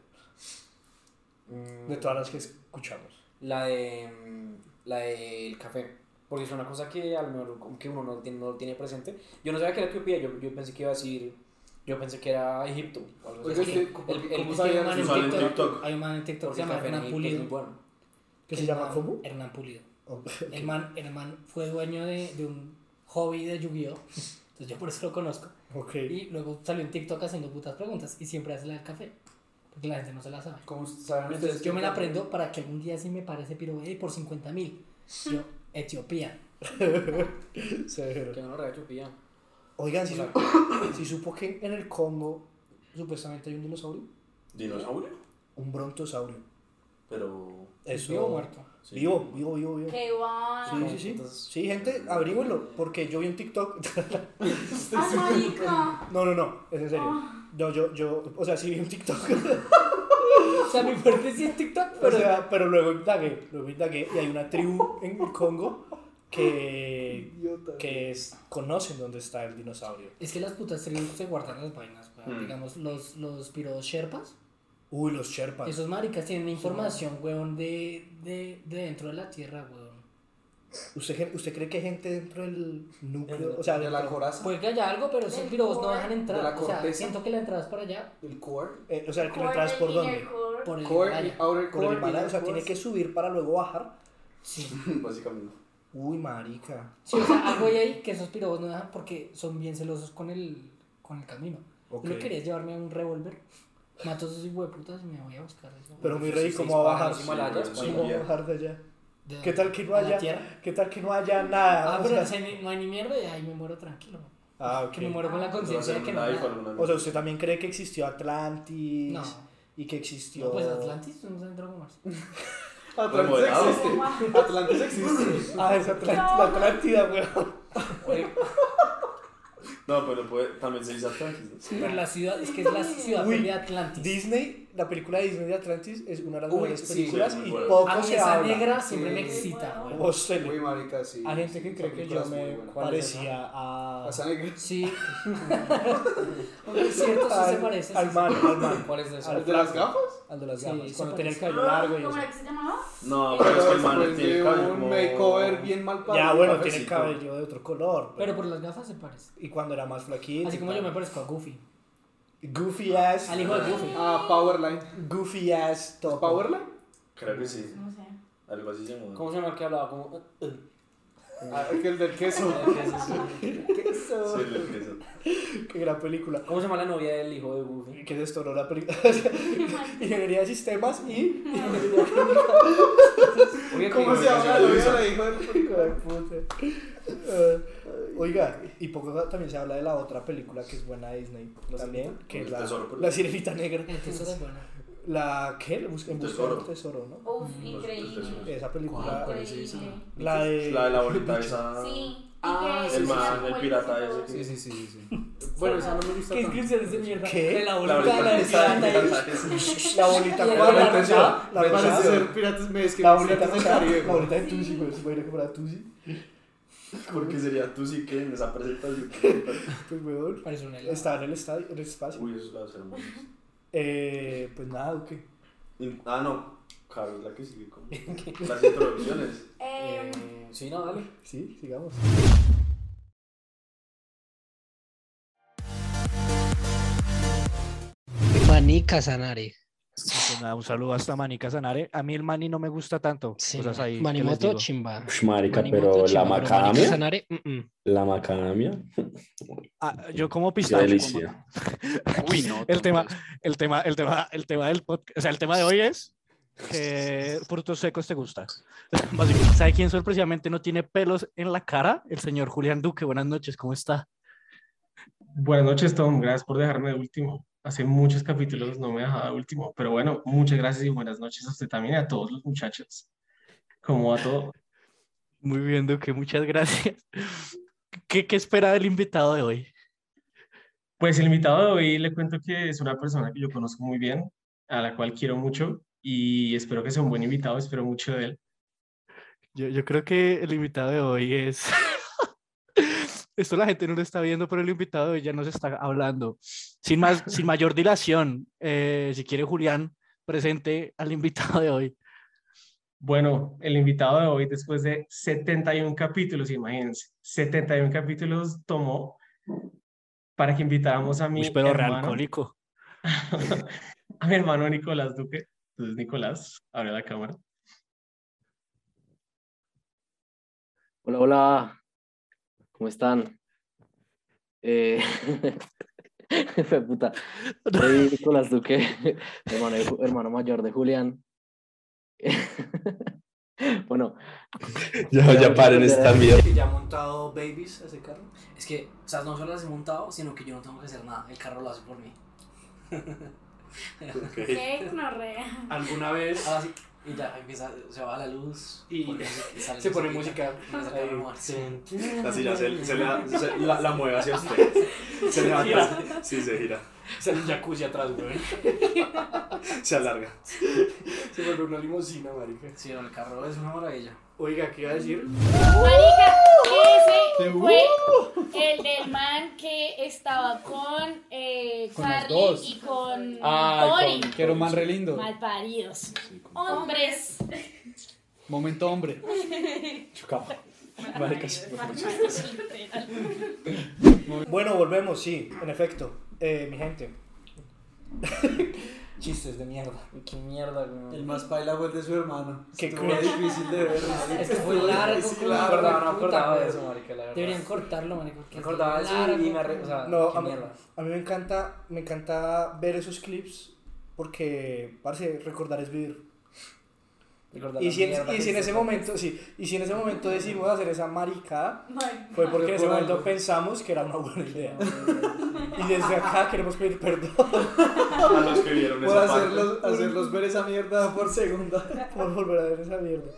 Mm, De todas las que escuchamos. La de. mm, La del café. Porque es una cosa que a lo mejor como que uno no tiene, no tiene presente. Yo no sabía que era Etiopía, yo, yo pensé que iba a decir. Yo pensé que era Egipto. O algo así. Oiga, Es que ¿usted cómo- el- el- cómo es sabía que eso? man en Sale en TikTok- TikTok. Hay un man en TikTok que Porque se el llama café en Hernán Egipto es muy Pulido. bueno. ¿Qué se El llama man- cómo? Hernán Pulido. Oh, El man, el man fue dueño de, de un hobby de Yu-Gi-Oh! Entonces yo por eso lo conozco. ok. Y luego salió en TikTok haciendo putas preguntas y siempre hace la del café. Porque la gente no se la sabe. ¿Cómo saben Entonces ustedes yo que- me la aprendo para que algún día sí me parece piro "Ey, por cincuenta mil. Yo, Etiopía. Severo. Que no lo Etiopía. Oigan, si, su- si supo que en el Congo supuestamente hay un dinosaurio, ¿Dinosaurio? un brontosaurio. Pero. Eso. ¿Vivo o muerto? Sí. Vivo, vivo, vivo, vivo. Qué va. Sí, sí, sí. Sí, gente, averígüenlo, porque yo vi un TikTok. Ay, marica. No, no, no, es en serio. No, yo, yo, o sea, sí vi un TikTok. O sea, mi fuerte sí es TikTok, O pero... sea, pero luego indagué, luego indagué y hay una tribu en el Congo que, Idiota. que es, conocen dónde está el dinosaurio. Es que las putas tribus se guardan las vainas, weón. Mm. Digamos, los, los piros sherpas. Uy, los Sherpas. Esos maricas tienen información, weón, de, de, de dentro de la tierra, weón. ¿Usted, ¿Usted cree que hay gente dentro del núcleo? De- O sea, de la dentro- coraza, Puede que haya algo, pero esos Del piros no core. dejan De entrar. la O sea, corteza. siento que la entrada es para allá, el core, eh, o sea, que Core le entras por del dónde? inner core. por el core, Himalaya. outer Por el core, Himalaya, inner o sea, core. tiene que subir para luego bajar. Sí. Básicamente. Uy, marica. Sí, o sea, algo hay ahí que esos piros no dejan porque son bien celosos con el, con el camino. Ok. Yo no quería llevarme un revólver. Mato a esos hijueputas y me voy a buscar eso. Pero mi Sí, rey, sí, ¿cómo va a bajar? disparan encima de la Sí, llave, ¿Cómo va a yeah. bajar de allá? ¿De ¿Qué tal que no a la haya, tierra? ¿qué tal que no haya nada? Ah, O pero sea- o sea, no hay ni mierda y ahí me muero tranquilo. Ah, ok. Que me muero con la conciencia de que no hay nada. O sea, ¿usted también cree que existió Atlantis? No. Y que existió... No, pues Atlantis no saben droga más. Atlantis Remodelado. existe. Atlantis existe. Ah, es Atlant- la Atlántida, weón. Oye, No, pero puede, también se dice Atlantis, ¿no? Pero la ciudad, es que es la ciudad Uy, de Atlantis. Disney, la película de Disney de Atlantis es una de las Uy, mejores sí, películas muy y buena. poco A mí se esa habla. negra siempre Sí. me excita, güey. O se Muy le... marica, sí. Hay gente que Esa cree que película yo es muy me buena. parecía a... ¿A esa negra? Sí. Aunque es cierto, sí se al, parece. al sí, man, al man. ¿cuál es de eso? Al ¿El de las flaco. gafas? Al de las Sí, gafas. se Cuando tenía el parece. cabello largo y ¿Cómo eso. era que se llamaba? No, pero es que el man Después tiene el de cabello un como... makeover bien mal pagado. Ya, bueno, tiene el cafecito. cabello de otro color. Pero por las gafas se parece. Y cuando era más flaquito. Así y como yo tal. me parezco a Goofy. Goofy ass. Al hijo de Goofy. Ah, Powerline. Goofy ass top. ¿Powerline? Creo que sí. No sé. Algo así se llama. ¿Cómo se llama el que hablaba? Como. uh, uh. Ah, que el del queso. Queso. Sí, el queso. Qué gran película. ¿Cómo se llama la novia del hijo de Goofy? Que destrozó la película. Ingeniería de sistemas y. Oye, ¿Cómo se llama la novia de la hija del Hijo de puta. Eh, Oiga, y poco también se habla de la otra película que es buena de Disney también, que es El la, tesoro, pues. la Sirenita Negra. El tesoro es bueno. La ¿qué? Busca en busca del Tesoro. tesoro, ¿no? Uf, increíble. Esa película. Increíble. La de. La de la bolita esa... Sí. Ah, y que sí, El tenía man, como el el pirata tesoro. ese. Sí, sí, sí, sí. sí. Bueno, esa no me gusta ¿Qué tanto. inscripciones de mierda? ¿Qué? De la La bolita, bolita la de esa, pirata. esa. La bolita Y cuál, la la atención, rosada, la me parece rosada. ser piratas, me es que La piratas bolita del rosada, Caribe. la bolita de Tusi, güey, si fuera que fuera Tusi. Porque sería tú sí que en esa presentación. Pues weón, Parece un helado. está en el estadio, en el espacio. Uy, eso va a ser muy... Eh, pues nada, Duque. In- Ah, no. Claro, es la que sigue con las introducciones. Eh, Eh, sí, no, dale. Sí, sigamos. Maní Casanare. Pues nada, un saludo hasta Manny Casanare. A mí el Manny no me gusta tanto. Sí. Cosas ahí que les Manimoto digo. chimba. Ush, marica, Manimoto, pero la chimba, pero Maní macadamia, Casanare, mm, mm. la macadamia, Ah, yo como qué pistacho. delicia. Uy, no. El tema, tampoco el tema, el tema, el tema del podcast, o sea, el tema de hoy es que frutos secos te gusta. Básicamente, ¿sabe quién sorpresivamente no tiene pelos en la cara? El señor Julián Duque. Buenas noches, ¿cómo está? Buenas noches, Tom. Gracias por dejarme de último. hace muchos capítulos no me dejaba de último. Pero bueno, muchas gracias y buenas noches a usted también y a todos los muchachos. ¿Cómo va todo? Muy bien, Duque, muchas gracias. ¿Qué, qué espera del invitado de hoy? Pues el invitado de hoy le cuento que es una persona que yo conozco muy bien, a la cual quiero mucho y espero que sea un buen invitado, espero mucho de él. Yo, yo creo que el invitado de hoy es... Esto la gente no lo está viendo, pero el invitado de hoy ya nos está hablando. Sin, más, sin mayor dilación, eh, si quiere Julián, presente al invitado de hoy. Bueno, el invitado de hoy, después de setenta y uno capítulos, imagínense, setenta y uno capítulos tomó para que invitáramos a mi Uy, pero hermano, realcohólico. a mi hermano Nicolás Duque. Entonces, Nicolás, abre la cámara. Hola, hola, ¿cómo están? Eh... Fue puta. Soy Nicolás Duque, hermano, hermano mayor de Julián. Bueno, ya, ya paren esta mierda. ¿Ya ha montado babies a ese carro? Es que, o sea, no solo las he montado, sino que yo no tengo que hacer nada. El carro lo hace por mí. Okay. Qué ignorrea. ¿Alguna vez? Ahora sí. Y ya empieza, se va la luz y, pone, y sale se pone música. Así ya se, se, la, se la, la mueve hacia usted. Se levanta. Sí, se gira. Sale un jacuzzi atrás, güey. Se alarga. Se vuelve una limusina, marica. Sí, el carro es una maravilla. Oiga, ¿qué iba a decir? Marica, ese fue el del man que estaba con, eh, con Carly y con ah, Tori. Que era un man re lindo. Malparidos. Hombres. Momento hombre. Chocaba. Marica, bueno, volvemos, sí, en efecto. Eh, mi gente. Chistes de mierda. Qué mierda, güey. El más paila fue el de su hermano. Qué difícil de ver. Es que fue largo. Es que la verdad, no acordaba de eso, marica, la verdad. Deberían cortarlo, marica. Me acordaba de eso y me arre... O sea, no, qué a mí, mierda. a mí me encanta, me encanta ver esos clips porque, parece, recordar es vivir. Recordar y si, en, mierda, y si en ese momento, sí, y si en ese momento decidimos hacer esa maricada, fue porque en ese momento pensamos que era una buena idea. Y desde acá queremos pedir perdón a los que vieron por esa hacerlos, parte. hacerlos ver esa mierda por segunda. Por volver a ver esa mierda.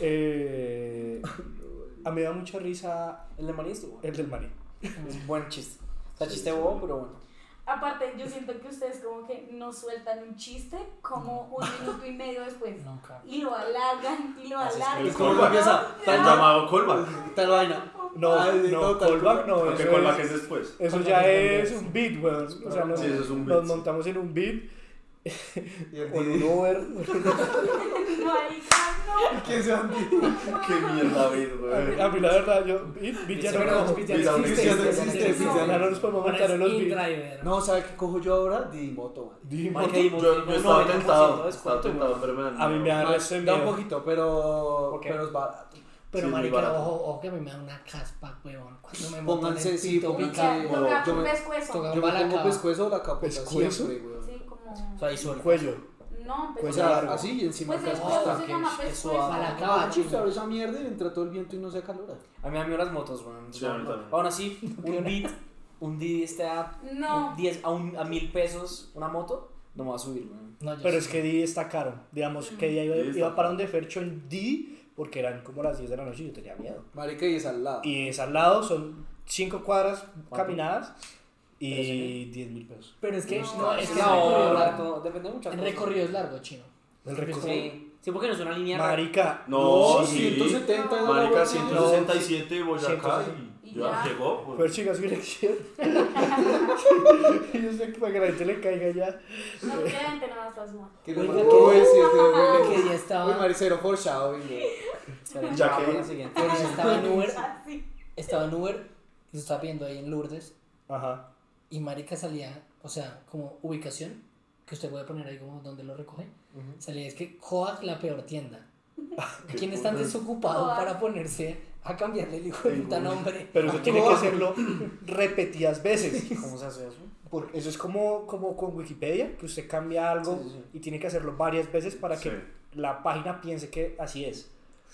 Eh, a mí me da mucha risa. El del maní estuvo. El del maní. Un buen chiste. O sea, chiste bobo, pero bueno. Aparte, yo siento que ustedes como que no sueltan un chiste como un minuto y medio después. Nunca. Y lo alargan, y lo alargan. El callback empieza. Tal llamado callback. Tal vaina. No, Ay, no, no, callback no. Porque Eso callback es, es después. eso ya es un beat, weón. O sea, nos, Sí, eso es un nos beat. montamos en un beat. Y el O en un Didi. Uber. Marica, no. ¿Quién se va? Qué mierda, David, A mí, a mí la verdad, yo, beat, beat ya no Pero cojo. Beat ya no Beat existe, ya no ya no existe, existe. beat ya no nos podemos montar en los beats. driver. No, ¿sabe qué cojo yo ahora? Didi Moto, man. Didi Marica, Moto. dimos Yo, yo estaba noventa por ciento tentado. de Estaba descuento, tentado, güey. pero me dan. A mí me da No, resto de da un miedo. poquito, pero, ¿Por qué? pero es barato. Pero Sí, muy marica, barato. ojo, ojo que a mí me da una caspa, weón. Cuando me montan Pónganse, el sí, pito pónganse. picado. Toca yo un me- pescuezo. toca- Yo me pongo Balacaba. pescuezo o la capota ¿Pescuezo? siempre, weón. Sí, como... O sea, ahí suelta. Cuello. No, O pescuezo. sea, largo. así y encima Pues el caspa. pescuezo se que llama es- es pescuezo. suave. Balacaba, Ah, chino. abre esa mierda y entra todo el viento y no se acalora. A mí me dan miedo las motos, weón. Sí, a mí también. Aún así, un beat, un Didi está a No. diez a, un, a mil pesos una moto, no me va a subir, weón. No, yo Pero sí. es que Didi está caro. Digamos que día iba, Didi está iba para donde Fercho en Didi porque eran como las diez de la noche y yo tenía miedo. Marica, y es al lado. Y es al lado, son cinco cuadras ¿Cuánto? caminadas ¿Trece y diez mil pesos. Pero es que, No, no, es que No, el recorrido es harto, largo. depende mucho. El recorrido es largo, chino. El recorrido. Sí, sí, porque no es una línea recta. Marica, No, No, sí. ciento setenta es la Marica, vuelta. ciento sesenta y siete Boyacá Y y ya ya. llegó. pues. Fercho llega a su dirección. Y yo sé que para que la gente le caiga ya. No, que la gente no más asuma. Que lo Oiga, mató que- ese, ese, Que ese. día Uy, estaba, maricero forchado. y- Espera, Ya vamos que- a la siguiente. que día estaba en Uber, Así. estaba en Uber, y lo estaba viendo ahí en Lourdes, Ajá. y marica salía, o sea, como ubicación, que usted puede poner ahí como donde lo recoge, salía, es que Coag la peor tienda. ¿Quién es tan desocupado Coag. para ponerse a cambiarle el hijo de puta nombre? Pero eso tiene que hacerlo repetidas veces. ¿Cómo se hace eso? Porque eso es como, como con Wikipedia, que usted cambia algo Sí, sí, sí. y tiene que hacerlo varias veces para que Sí. la página piense que así es.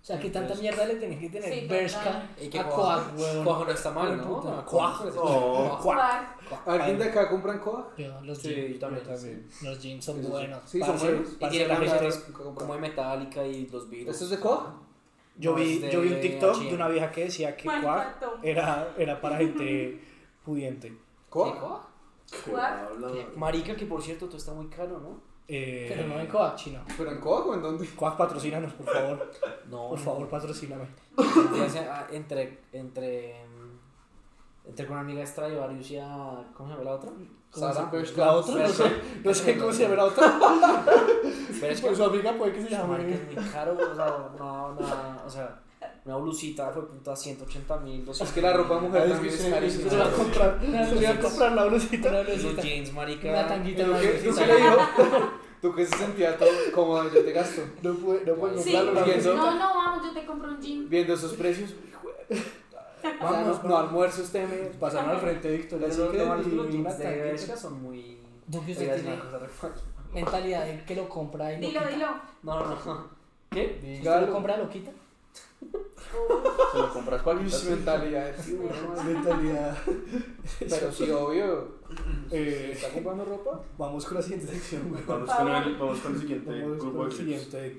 O sea, que tanta mierda le tenés que tener Sí, Bershka total. Y que a Coag, Coag, weón. Coag no está mal, Hijo de ¿no? puta. Coag. No. Coag. ¿Alguien de acá compran Coag? Yo, los Sí, jeans. yo también. también. Los jeans son Sí, sí, sí. buenos. Sí, son Parce, buenos. Y parce, tiene la gente- camisetas como de metálica y los virus. ¿Esto es de Coag? Yo No, vi, es de yo vi un TikTok H y M. de una vieja que decía que Juan Quack Pato. era, era para gente pudiente. ¿Coag? Cuac. Marica, que por cierto, todo está muy caro, ¿no? Eh, Pero no en Coag, chino. ¿Pero en Coag o en dónde? Quack, patrocínanos, por favor. No. Por favor, patrocíname. Ya sea, entre, entre, entre con una amiga Stradivarius y a, ¿cómo se llama la otra? Sara Bershka. La otra, no sé, no sé cómo se llama la otra. Pero es que Pues su amiga puede que se marica, llame. es muy caro, o sea, una, una, o sea, una blusita fue puta ciento ochenta mil, Es que la ropa mujer Es también que es se, carísima. se le va a comprar, se le va a comprar la blusita. Una los blusita. jeans, marica. Una tanguita, ¿Tú una qué, tú blusita. qué le dijo? ¿Tú que se sentía todo cómodo? Yo te gasto. No puede, no puede Sí. comprarlo. la Viendo- blusita. No, no, vamos, yo te compro un jean. Viendo esos precios, hijo de- Vamos, no, no almuerzo este mes. Pasaron al frente de Victoria Pero lo Secret malo es que los y jeans una de tanguita. Bershka son muy... ¿Tú que Oiga, usted es tiene una cosa re fácil. mentalidad de que lo compra y lo Dilo, quita? dilo. No, no, no. ¿Qué? Si usted Dígalo. lo compra, lo quita. Se lo compras cualquier Uy, mentalidad de tiburón. Mentalidad. Pero sí, obvio. Eh, ¿Está comprando ropa? Vamos con la siguiente sección, güey. Vamos con el, vamos con el siguiente Vamos grupo con de el clips. siguiente.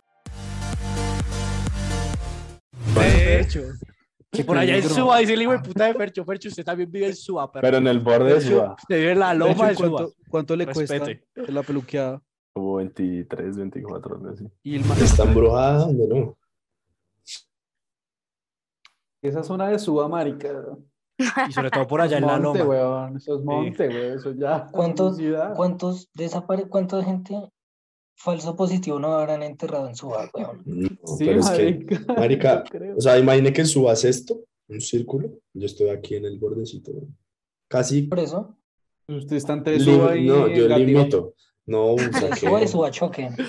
Que por allá en Suba, dice el hijo de puta de Fercho. Fercho, usted también vive en Suba, pero Pero en el borde de Suba. usted vive en la loma de Fercho, Suba. ¿cuánto, ¿Cuánto le Respete. cuesta la peluqueada? Como veintitrés, veinticuatro, algo así. Y el ma- Está embrujada, no. Esa zona de Suba, marica. Y sobre todo por allá en la Monte, loma. weón. Eso es monte, weón. Eso ya. ¿Cuántos, ciudad. cuántos desapare cuánta gente falso positivo no habrán enterrado en su bar, weón? No, Sí, pero es que, marica. marica, No creo. o sea, imagine que subas esto, un círculo, yo estoy aquí en el bordecito, ¿no? Casi, Por eso, Usted está entre lim- Suba y no, yo Engativá. limito, no, o sea, que, suba y suba choque. no,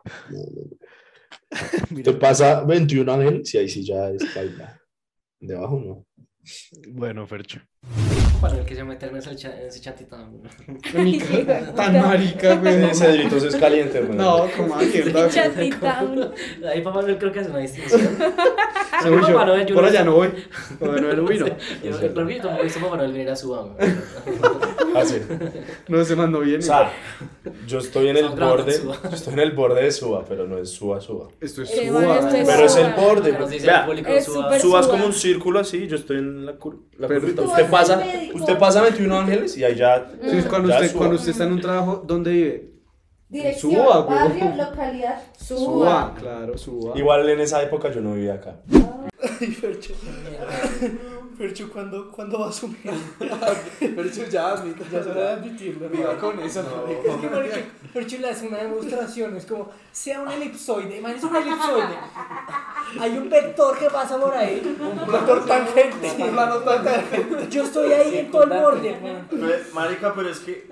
no. Usted pasa veintiún ángeles y ahí sí ya es baila. Debajo no. Bueno, Fercho. Para el que se mete en ese, cha- en ese chatito. Tan marica, güey. Cedritos es caliente, güey. No, como mierda. Chatita. Ahí Papá Noel creo que hace una distinción. Uy, yo- Papá Noel, yo por no- allá no voy. Papá Noel no vino. Yo creo que yo tampoco he visto Papá Noel venir a Suba, güey. Así. No se mandó bien. O sea, yo estoy en el Estamos grabando borde, en Suba. yo estoy en el borde de Suba, pero no es Suba, Suba. Esto es Eh, Suba. bueno, esto es Pero es el Suba. borde. Pero sí dice Vea, el público Es Suba. súper Suba es Suba. como un círculo así, yo estoy en la, cur la Pero- curvita. Tú Usted vas pasa, al médico. usted pasa veintiún ángeles y ahí ya. Sí, es cuando ya usted, Suba. cuando usted está en un trabajo, ¿dónde vive? Dirección, Suba, güey. barrio, localidad. Suba, Suba. claro, Suba. Igual en esa época yo no vivía acá. Ay, Fercho. Fercho, ¿cuándo, ¿cuándo va a asumir? Fercho ya, amigo. Ya se hora de admitirlo. Viva con eso. Es que porque Fercho le hace una demostración, es como, sea un elipsoide, imagínese un elipsoide. Hay un vector que pasa por ahí. Un vector tangente. Un plano tangente. Yo estoy ahí en todo el borde, weón. Pe- Marica, pero es que.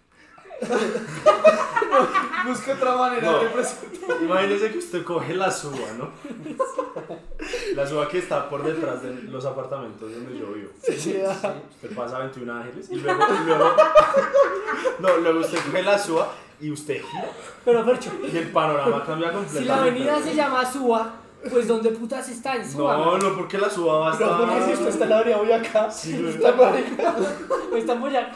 Busca otra manera No. de representar. Imagínese que usted coge la suba, ¿no? La suba que está por detrás de los apartamentos donde yo vivo. Usted pasa veintiún ángeles y luego, y luego. No, luego usted coge la suba y usted gira. Pero Fercho, Y el panorama cambia completamente. si la avenida se llama Suba, pues ¿dónde putas está? En Suba. No, no, porque la suba va a estar. No, porque si esto está en la avenida Boyacá. Sí, güey. Está marica. Está en Boyacá.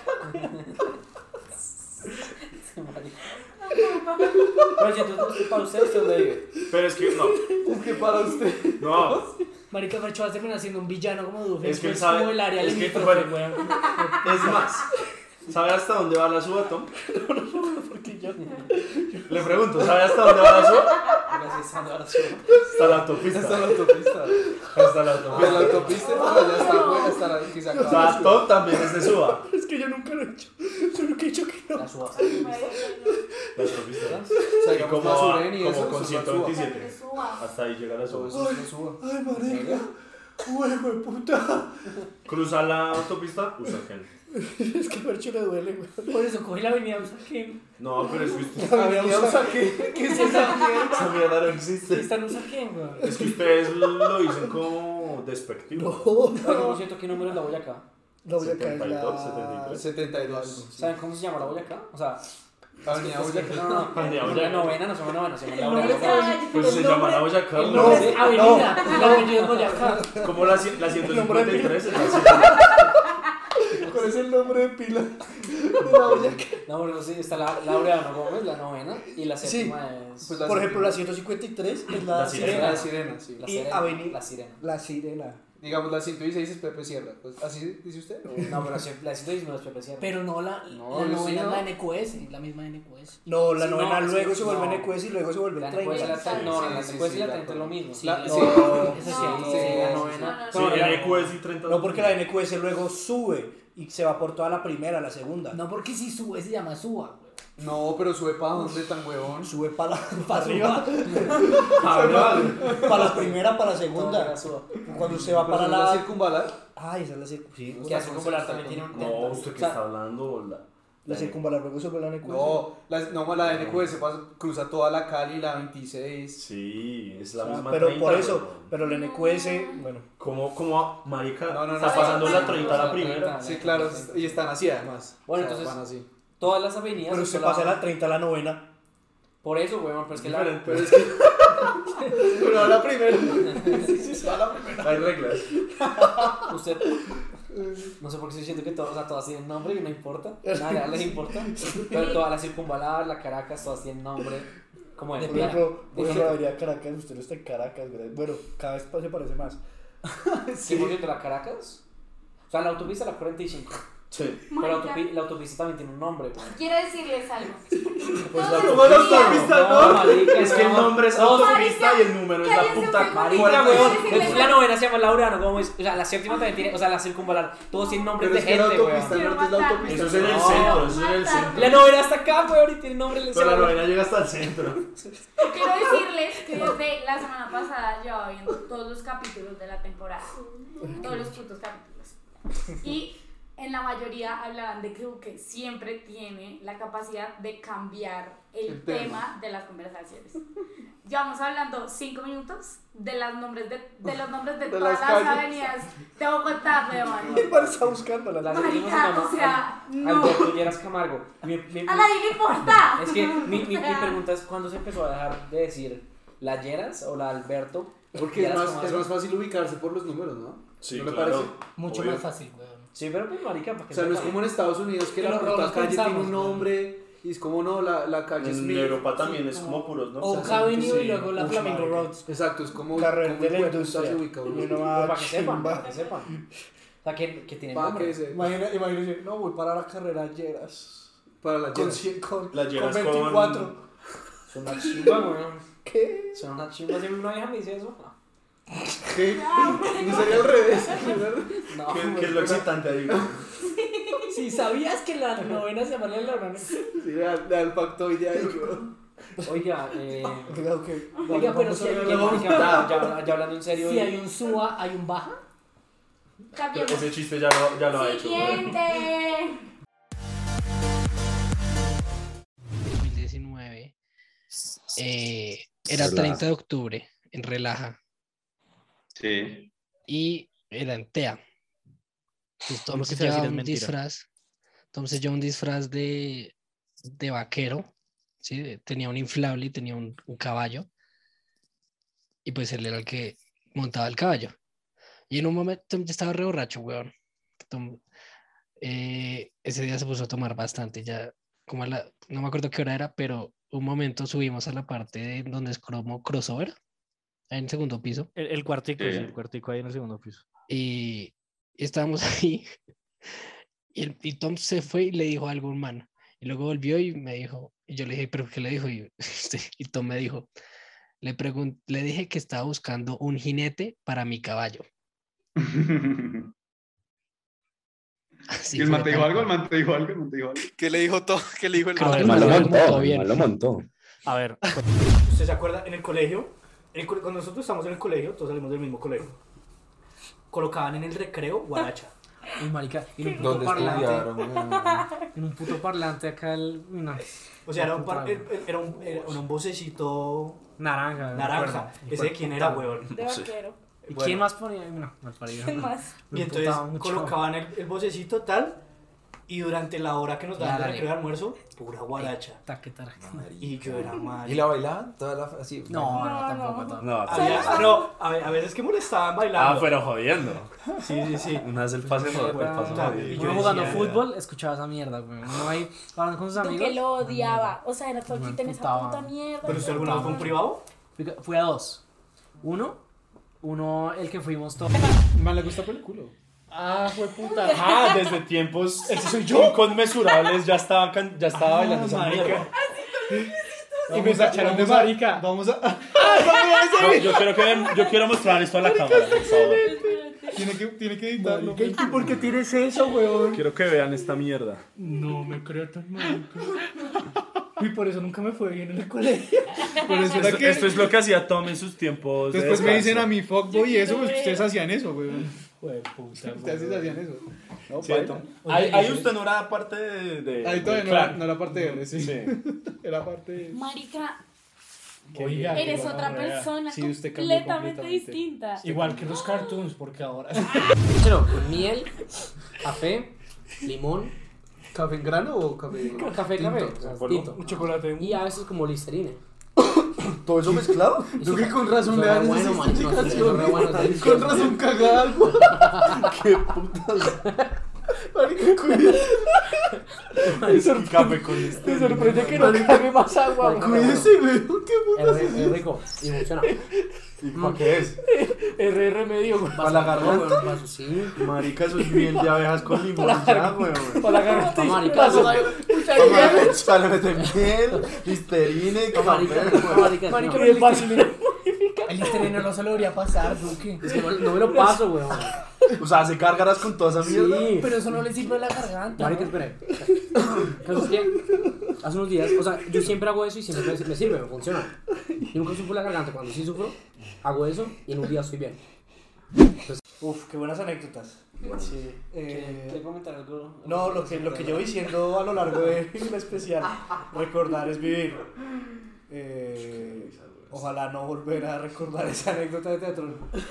Oye, entonces, para usted, ¿usted dónde vive? Pero es que no. Es que para usted. No. Marica Fercho va a terminar siendo un villano como Dufe. Es que pues, sabe- como el área es que, limítrofe, bueno, weón. Es más. ¿Sabe hasta dónde va la suba, Tom? Porque yo. Le pregunto, ¿sabe hasta dónde va la suba? Gracias, Sandra, ahora Suba. Hasta la autopista. Hasta la autopista. Hasta la Pues la autopista. autopista, pero ya está afuera, hasta la que se O acaba. sea, Tom también es de suba. Es que yo nunca lo he hecho. Yo nunca he dicho que no. La Suba. La autopista. O sea, Y digamos, como, Masurén y como eso, con eso es ciento Suba. veintisiete. Suba. Hasta ahí llega la Todo suba. eso es Suba. Ay, marica. Uy, hijo de puta. Cruza la autopista, Usaquén. Es que a Fercho le duele, güey. Por eso coge la avenida Usaquén. No, pero es que usted. Avenida Usaquén. ¿Qué es esa mierda? Esa mierda no existe. Está en Usaquén, weón. Es que ustedes lo dicen como despectivo. Oye, por cierto, ¿qué número es la Boyacá? La Boyacá es setenta y dos, la... setenta y tres. setenta y dos. ¿Saben cómo se llama la Boyacá? O sea, Avenida Boyacá. No, no, Avenida no. La novena no se llama novena, se llama El nombre Laureano. está- Pues se el llama nombre- la Boyacá. El ¿no? nombre es Avenida, el apellido es Boyacá. Como la, ci- la ciento cincuenta y tres es la ¿Cuál es el nombre de pila de la Boyacá? No, bueno, sí, está la Laureano Gómez, la novena, y la Sí. séptima es... Pues la Por ejemplo, séptima. la ciento cincuenta y tres es la, La Sirena. Sirena. La Sirena, sí. La y Sirena, Aveni- la Sirena. La Sirena. Digamos, la ciento dieciséis es Pepe Sierra. Pues, ¿así dice usted? ¿O? No, pero la ciento diecinueve es Pepe Sierra. Pero no la, No, la yo novena sí, es no. la N Q S, la misma N Q S. No, la Sí, novena no, es luego que- se vuelve no. N Q S y luego se vuelve La el N Q S y la treinta. tre- no, Sí, la sí, N Q S sí, y la la treinta es lo mismo. Sí, La- la- sí. no, Eso es no, cierto, sí, sí, la sí, novena. Sí, No, no, N no. Q S y treinta. No, porque la N Q S luego sube y se va por toda la primera, la segunda. No, porque si sube se llama suba, güey. No, pero sube para dónde tan huevón. Sube para la para arriba, Ah, para la primera, para la Todo segunda. queda suba. Cuando se va Pero para ¿no es la la. circunvalar? Ay, esa es la circunvalar. Sí, Que así como la también tiene un... No, ¿usted qué o sea, está hablando? La, la circunvalar luego sube la N Q S. No, la, no, la N Q S pasa- cruza toda la Cali, la veintiséis. Sí, es la Ah, misma pero treinta, por eso, weón. pero la N Q S, bueno. ¿Cómo, cómo, marica? No, no, no, está sí, pasando sí, la sí, treinta a la sí, primera. sí. Sí, claro, y están así además. Bueno, O sea, entonces- van así. todas las avenidas... Pero son se la- pasa de la treinta a la novena. Por eso, weón, pero es que la... Diferente. Pero es que. Pero a la primera. Sí, sí, sí, a la primera. Hay reglas. Usted... No sé por qué estoy diciendo que todas, o sea, todas tienen nombre y no importa. Nada les importa. Pero todas las circunvaladas, la Caracas, todas tienen nombre. Como de Por pila. ejemplo, por De ejemplo, la hecho, avenida Caracas, usted no está en Caracas, ¿verdad? Bueno, cada vez se parece más. cien por ciento la Caracas. O sea, la autopista la cuarenta y cinco. Sí. Pero la, Marica, autopi- la autopista también tiene un nombre, weón. quiero decirles algo. Pues Todos la los ¿Cómo la días- autopista No, no? marica, Es que el no. nombre es Todos- autopista y el número es la Cállese, puta. weón. Marica, cuarenta y weón. cinco. Decirle- Es- La novena se llama Laureano Gómez. O sea, la séptima también tiene. O sea, la circunvalar. Todos tienen nombres Pero de es que la gente, autopista weón. norte es la autopista. Eso es en el No. centro, eso es en el centro. La novena está acá, weón, y tiene nombre. Pero la novena llega hasta el centro. Quiero decirles que desde la semana pasada llevaba viendo todos los capítulos de la temporada. Todos los putos capítulos. Y en la mayoría hablaban de que Duque siempre tiene la capacidad de cambiar el, El tema. tema. de las conversaciones. Llevamos hablando cinco minutos de, las nombres de, de los nombres de, De todas las las, calles. avenidas de Bogotá, weón. El man está buscando la La seguimos se Marica, llama o sea, Al- no. Alberto Lleras Camargo. Mi- mi- mi- A nadie le importa. Es que mi, mi, O mi sea, pregunta es: ¿cuándo se empezó a dejar de decir la Lleras o la Alberto? Porque es Lleras más, Camargo? es más fácil ubicarse por los números, ¿no? Sí, ¿No le claro. parece? Mucho Obvio. más fácil, weón. Sí, pero pues, marica, ¿para O qué sea, se no es pone? como en Estados Unidos que Que la lo- puta lo calle tiene pensamos, un ¿no? nombre y es como no, la, la calle En Smith. Europa también es como puros, ¿no? Oak sí, Avenue sí. y luego la Uf, Flamingo marica. Road. Exacto, es como carrera como de la hijo puta industria. se ubica, Y uno. uno Pero va para que sepan, chimba. para que sepan. O sea, que, que tiene Para nombre. que se- Imagina, imagínese, no, voy para la carrera Lleras. para la Con, llena. cien- con, La con Lleras con- veinticuatro. Es una chimba, weón. ¿Qué? Es una chimba. Siempre una vieja me dice eso. ¿Qué? ¿No sería al revés? No, ¿Qué, weón. qué es lo excitante ahí? Si sabías que la novena se llama la Laureano. Sí, da, da el factoide ahí, weón. Oiga, eh. Oiga, ok. Oiga, pero Vamos si a hay, ver que la- marica, ya, ya, ya hablando en serio. si y- hay un suba, hay un baja. Cambiemos. Ese chiste ya lo, ya lo ha hecho. Siguiente. dos mil diecinueve eh, era Relaja. treinta de octubre en Relaja Sí. y era en T E A. Entonces, Todo lo que Tom se te va a decir llevaba es un mentira. disfraz, Tom se llevaba un disfraz de, de vaquero, ¿sí? Tenía un inflable y tenía un, un caballo y pues él era el que montaba el caballo. Y en un momento Tom ya estaba re borracho, weón. Tom, eh, ese día se puso a tomar bastante, ya como a la, no me acuerdo qué hora era, pero un momento subimos a la parte de donde es como crossover, en el segundo piso, El, el cuartico, Sí. sí, el cuartico ahí en el segundo piso. y estábamos ahí, y, el- y Tom se fue y le dijo algo a un man, y luego volvió y me dijo, y yo le dije, ¿pero qué le dijo? Y, y Tom me dijo, le, pregun- le dije que estaba buscando un jinete para mi caballo. Así ¿Y el fue, man te dijo tal algo? ¿El cual. man te dijo algo? ¿El man te dijo algo? ¿Qué le dijo todo? ¿Qué le dijo el Creo que ver, el man mal lo lo montó bien. lo montó. A ver, ¿Usted se acuerda en el colegio? En el co- cuando nosotros estábamos en el colegio, todos salimos del mismo colegio. Colocaban en el recreo guaracha. Uy, marica, en un puto ¿Dónde parlante. estudiaron, weón? En un puto parlante acá el. uy, no. O sea, era un, par- Puta, era un, era un vocecito Naranja. me naranja. acuerdo. ¿Ese de quién era, weón? De vaquero. ¿Y Bueno. quién más ponía? No, mal parido. ¿Quién más? Y entonces colocaban el, el vocecito tal Y durante la hora que nos daban de Dale. recreo de almuerzo, pura guaracha. Taque, taque. Y yo era mal. ¿Y la bailaban? Toda la, así. No, no, No, tampoco. no. tampoco. No, Había- no, a, a veces que molestaban bailando. Ah, pero jodiendo. Sí, sí, sí. Una vez el pase no, el paso Puta, jodiendo. y Uno yo jugando decía- fútbol, escuchaba esa mierda, güey. Uno ahí hablando con sus Tú amigos. que lo odiaba. O sea, era todo Me aquí en esa emputaba. puta mierda. ¿Pero usted alguna vez fue un privado? Fui, fui a dos. Uno, uno, el que fuimos todos. Man, le gusta por el culo. Ah, fue puta. Ah, desde tiempos inconmensurables ya estaba, can- ya estaba bailando esa mierda. Y me sacaron de marica. Vamos a. No, yo, quiero que, yo quiero mostrar esto a la cámara, por favor. Tiene que, tiene que editarlo. ¿Y por qué tienes eso, weón? Quiero que vean esta mierda. No me creo tan marica. Y por eso nunca me fue bien en el colegio. Por eso era Esto, que. esto es lo que hacía Tom en sus tiempos. de Después me descanso. dicen a mí fuckboy y eso, pues ustedes hacían eso, güey. Güey, puta. Ustedes sí hacían eso. No, Sí, paila. ahí, ahí usted no era parte de. de Ahí todavía del no era, clan. no era parte de él, sí. Sí. Era parte de. Marica, Oiga, eres qué otra gonorrea. persona Sí, usted cambió completamente completamente. distinta. Igual que los cartoons, porque ahora. Pero con miel, café, limón, ¿Café en grano o café? café, tinto? café, o sea, polvo. tinto. Un chocolate. Y a veces como listerine. ¿Todo eso mezclado? Yo que con razón Eso le era dan bueno, esas man, no, eso era explicaciones. bueno, Con delicioso. razón caga algo. Qué putas. Marica, cuídese. Es café con Me este. sorprende que no cague más agua, güey. Cuídese, güey. Qué Es, ri- es rico y funciona. ¿Y para qué es? R R medio, güey. ¿Para la garganta? Vaso, sí. Marica, eso es miel de abejas con limón. Ya, weón. Para la garganta. Pa' marica, Para le meten miel, listerine, Pa' marica, café. pa' marica, Marica, no. el listerine. El listerine no se lo debería pasar, Duque. Es que no, no me lo paso, weón. O sea, se cárgaras con toda esa mierda. Sí. Pero eso no le sirve a la garganta. Marica, espere. Caso es que hace unos días, o sea, yo siempre hago eso y siempre me, me sirve, me funciona. Yo nunca sufro la garganta, cuando sí sufro, hago eso y en un día estoy bien. Uf, qué buenas anécdotas. Sí. Eh, ¿Quieres comentar algo? no, lo que, lo que yo voy diciendo a lo largo de la especial, recordar es vivir. Eh, ojalá no volver a recordar esa anécdota de teatro.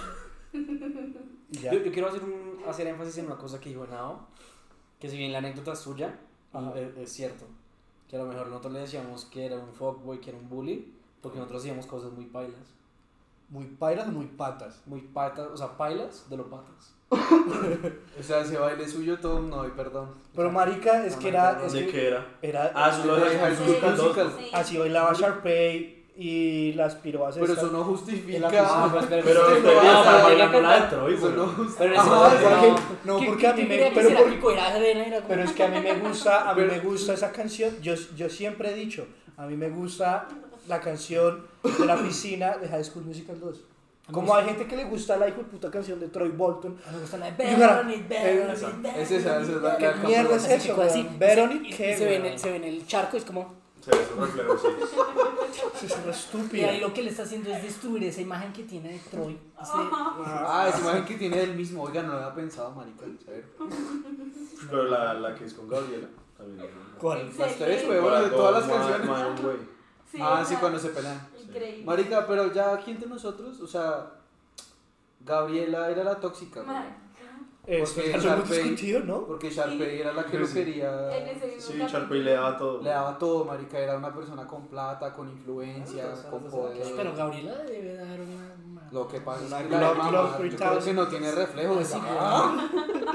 Y ya. Yo, yo quiero hacer, un, hacer énfasis en una cosa que dijo Nao, que si bien la anécdota es suya, y es, es cierto, que a lo mejor nosotros le decíamos que era un fuckboy, que era un bully, porque nosotros hacíamos cosas muy pailas. Muy pailas o muy patas. Muy patas, o sea, pailas de los patas. O sea, ese baile suyo, todo no, y perdón. Pero marica, es que era... Es ¿De que qué era? era Ah, eso lo de High School Musical. Sí. así bailaba Sharpay y las pirobas Pero estas. eso no En la justifica. piscina. Pero no, debería no, estar no, bailando no, la de Troy, Eso no güey. justifica. Pero en ese Ajá, momento porque- no. no, porque a mí me... Pero Pero, por- pico era arena, era como- pero es que a mí me gusta, a mí me gusta esa canción. Yo, yo siempre he dicho, a mí me gusta la canción de la piscina de High School Musical dos. Como hay gente que le gusta la hijo de puta canción de Troy Bolton. Me gusta la de Y yo, Veronit, Veronit, Es esa, esa es la ¿Qué la mierda es campeona. eso, así, weón? Veronit, y ¿qué, se ve, en weón? el, se ve en el charco, es como... Se ve su reflejo, sí. Es una Y estúpida. ahí lo que le está haciendo es destruir esa imagen que tiene de Troy. Ese- Ah, esa imagen que tiene él mismo. Oiga, no lo había pensado, marica. A ver. Pero la, la que es con Gabriela. También. ¿Cuál? Las tres, güey, bueno, de todas las My- canciones. My Own Way. Sí, Ah, o sí, sea, cuando se pelean. Increíble. Marica, pero ya aquí entre nosotros, o sea, Gabriela era la tóxica, güey. Marica. Eso Porque ya lo hemos Sharpay- discutido, ¿no? Porque Sharpay era la que lo Sí. quería. En ese mismo Sí, capítulo. Sharpay le daba todo. Le daba todo, marica. Era una persona con plata, con influencia, con poder. Pero Gabriela debe dar una... una- Lo que pasa es Una que glow- la glow mamá, three yo creo que thousand. no tiene reflejo. Así Ah.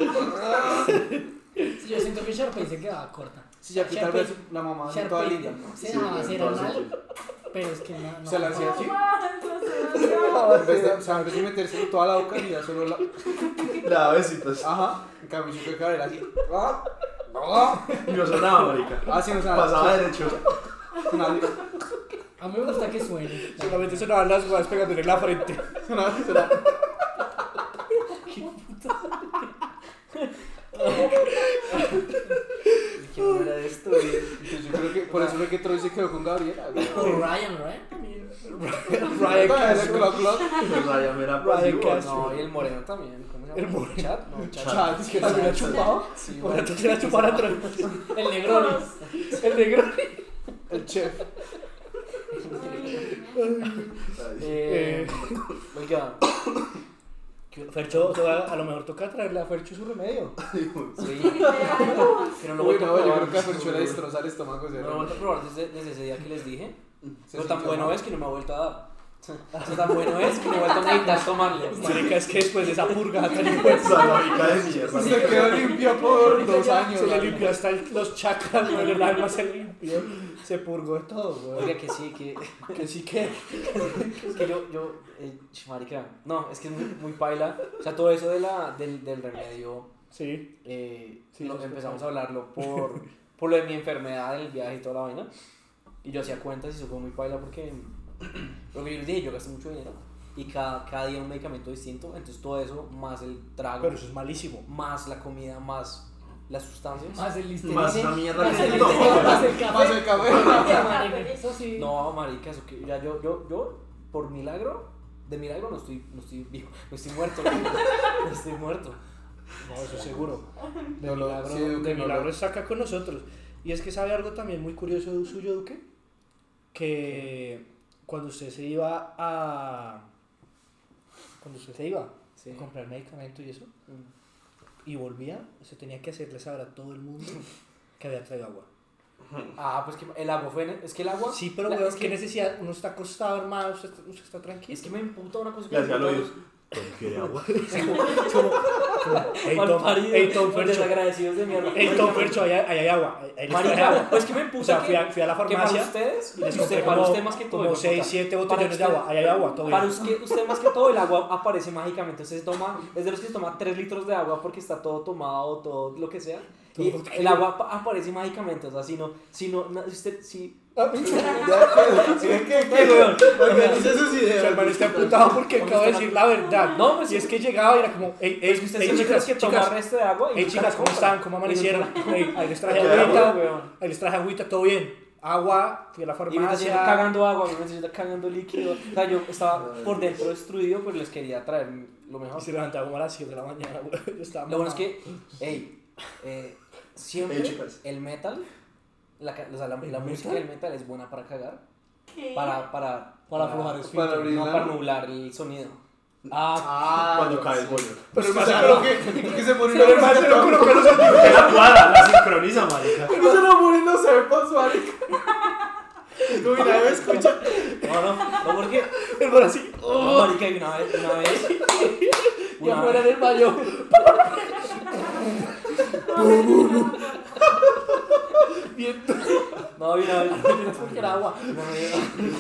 Sí, yo siento que Sharpay se quedaba corta. Sí, ya que tal vez la mamá era toda Sharpay linda. se dejaba hacer entonces, anal, pero es que no... no Se la hacía así. No, En vez de, o sea, en vez de meterse toda la boca y ya solo la. Le daba besitos. Ajá. En cambio, yo creo que era así. Ah. Ah. Y no sonaba, marica. Ah, sí, no sé. Pasaba derecho. Sonaba. A mí me gusta que suene. Solamente se daban las guas pegándole en la frente. Sonaba. Sonaba. ¿Qué no era esto, güey? Entonces yo creo que por eso fue que Troy se quedó con Gabriela. güey. O Ryan, Ryan también. Ryan Era Castro. Clock Clock. Ryan era Ryan pasivo. Castro. No, y el moreno también. ¿Cómo se llama? El moreno. ¿Chat? No, chat. Chat, es que ¿También la también chupaba? Sí, Ahora bueno. tú se la chupar atrás. El Negroni. El negro. el chef. Eh, oiga, Fercho, o sea, a lo mejor toca traerle a Fercho su remedio. Sí. Pero no, bueno, yo creo que a Fercho le destroza el estómago. No lo he vuelto a probar desde, desde ese día que les dije. Se Pero tan sintió bueno mal. es que no me ha vuelto a dar. O sea, tan bueno es que no he vuelto a necesitar tomarlo. Marica, es que después de esa purga tan impuesta, Se quedó limpio por dos años. se le marica. limpió hasta el- los chakras, güey, el alma se limpió, se purgó de todo, güey. Oiga, que sí, que. Que sí que... Es que yo, yo, eh, ch, marica, no, es que es muy, muy paila. O sea, todo eso de la, del, del remedio, Sí. eh, Sí, lo- lo sé, empezamos sí. a hablarlo por, por lo de mi enfermedad, el viaje y toda la vaina. Y yo hacía cuentas y eso fue muy paila porque, lo que yo les dije, yo gasté mucho dinero. Y cada, cada día un medicamento distinto, entonces todo eso, más el trago, Pero eso es malísimo. más la comida, más las sustancias. Más el listerine. Más la mierda Más que el se toma. listerine, más el café. Más el café. Eso sí. No, marica, eso que ya yo, yo, yo, por milagro, de milagro no estoy, no estoy vivo, no estoy muerto, no estoy muerto. No, eso seguro. De No lo- milagro, sí, Duque, de no milagro lo- está acá con nosotros. Y es que sabe algo también muy curioso de suyo, Duque, que cuando usted se iba a... Cuando usted se iba Sí. a comprar medicamento y eso, y volvía, se tenía que hacerle saber a todo el mundo que había traído agua. Ah, pues que el agua fue, es que el agua... Sí, pero la- weón, es qué necesidad, uno está acostado, hermano, usted, está- usted está tranquilo. Es que me imputa una cosa que Le me hacía al imputa- oído. ¿Tom quiere agua? Como, como, hey, Tom, Malparido, hey, Tom los Fercho, desagradecidos de mierda. hey, Tom Fercho, ahí, ahí hay agua, ahí, ahí les traje Marica, agua. pues que me imputa O sea, que, fui a, fui a la que para farmacia ustedes, y les usted, compré para como, usted más que todo, como hijo de seis, puta. siete Para botellones de usted- agua, ahí hay agua, todo Para bien. usted, usted más que todo el agua aparece mágicamente. Usted se toma, es de los que se toma tres litros de agua porque está todo tomado, todo lo que sea. Y Todo. el agua apa- aparece mágicamente. O sea, si no, si no, no, usted, si... Ya, ¿qué? ¿Qué, qué, weón? Organice sus O ideas. sea, el man está emputado porque Cuando acabo de está- decir la verdad. No, pues y es que llegaba y era como, hey, hey, Es que usted hey, siempre chicas, cree que toma chicas, resto de agua y hey, nunca chicas, la ¿cómo compra. están? ¿Cómo Y amanecieron? nunca- Hey, ahí les traje ¿Qué agüita, agua, weón? ahí les traje agüita, todo bien. Agua, fui a la Y me siento farmacia. cagando agua, me siento cagando líquido. O sea, yo estaba por dentro destruido, pero les quería traer lo mejor. Y se levantaba como a las siete de la mañana, güey. Yo estaba Lo bueno es mamado. que, hey, eh, siempre Hey, chicas. el metal, la, ca- o sea, la, ¿El la música metal? del metal es buena para cagar, ¿Qué? para, para, Para aflojar el Para no, abrir la- para nublar el sonido. Ah, Cuando cae el bollo. Pero el man se coloque, que se pone pero el man se lo colocó en los Que la cuadra, la sincroniza, marica. No se lo ponen los AirPods, marica. Como una vez escucha. No, no, no, porque, el man así. no, marica, y una vez, una vez, Y una afuera vez, en el baño. Viento. no, y una vez, Porque era agua. una vez,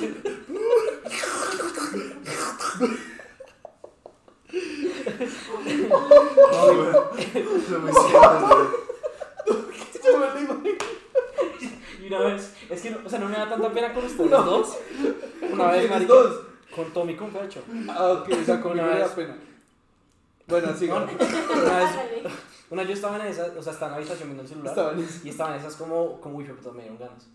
No me siento, y una vez, es que, no, o sea, no me da tanta pena con ustedes dos, una vez, ¿Quiénes marica, dos? con Tommy con Fecho. Ah, ok, o sea, como Una no me da vez. pena. Bueno, siga. Una vez, una yo estaba en esas, o sea, estaba en la habitación viendo el celular. Estaba en esas. Y estaban esas como, como, uy, puta, me dieron ganas.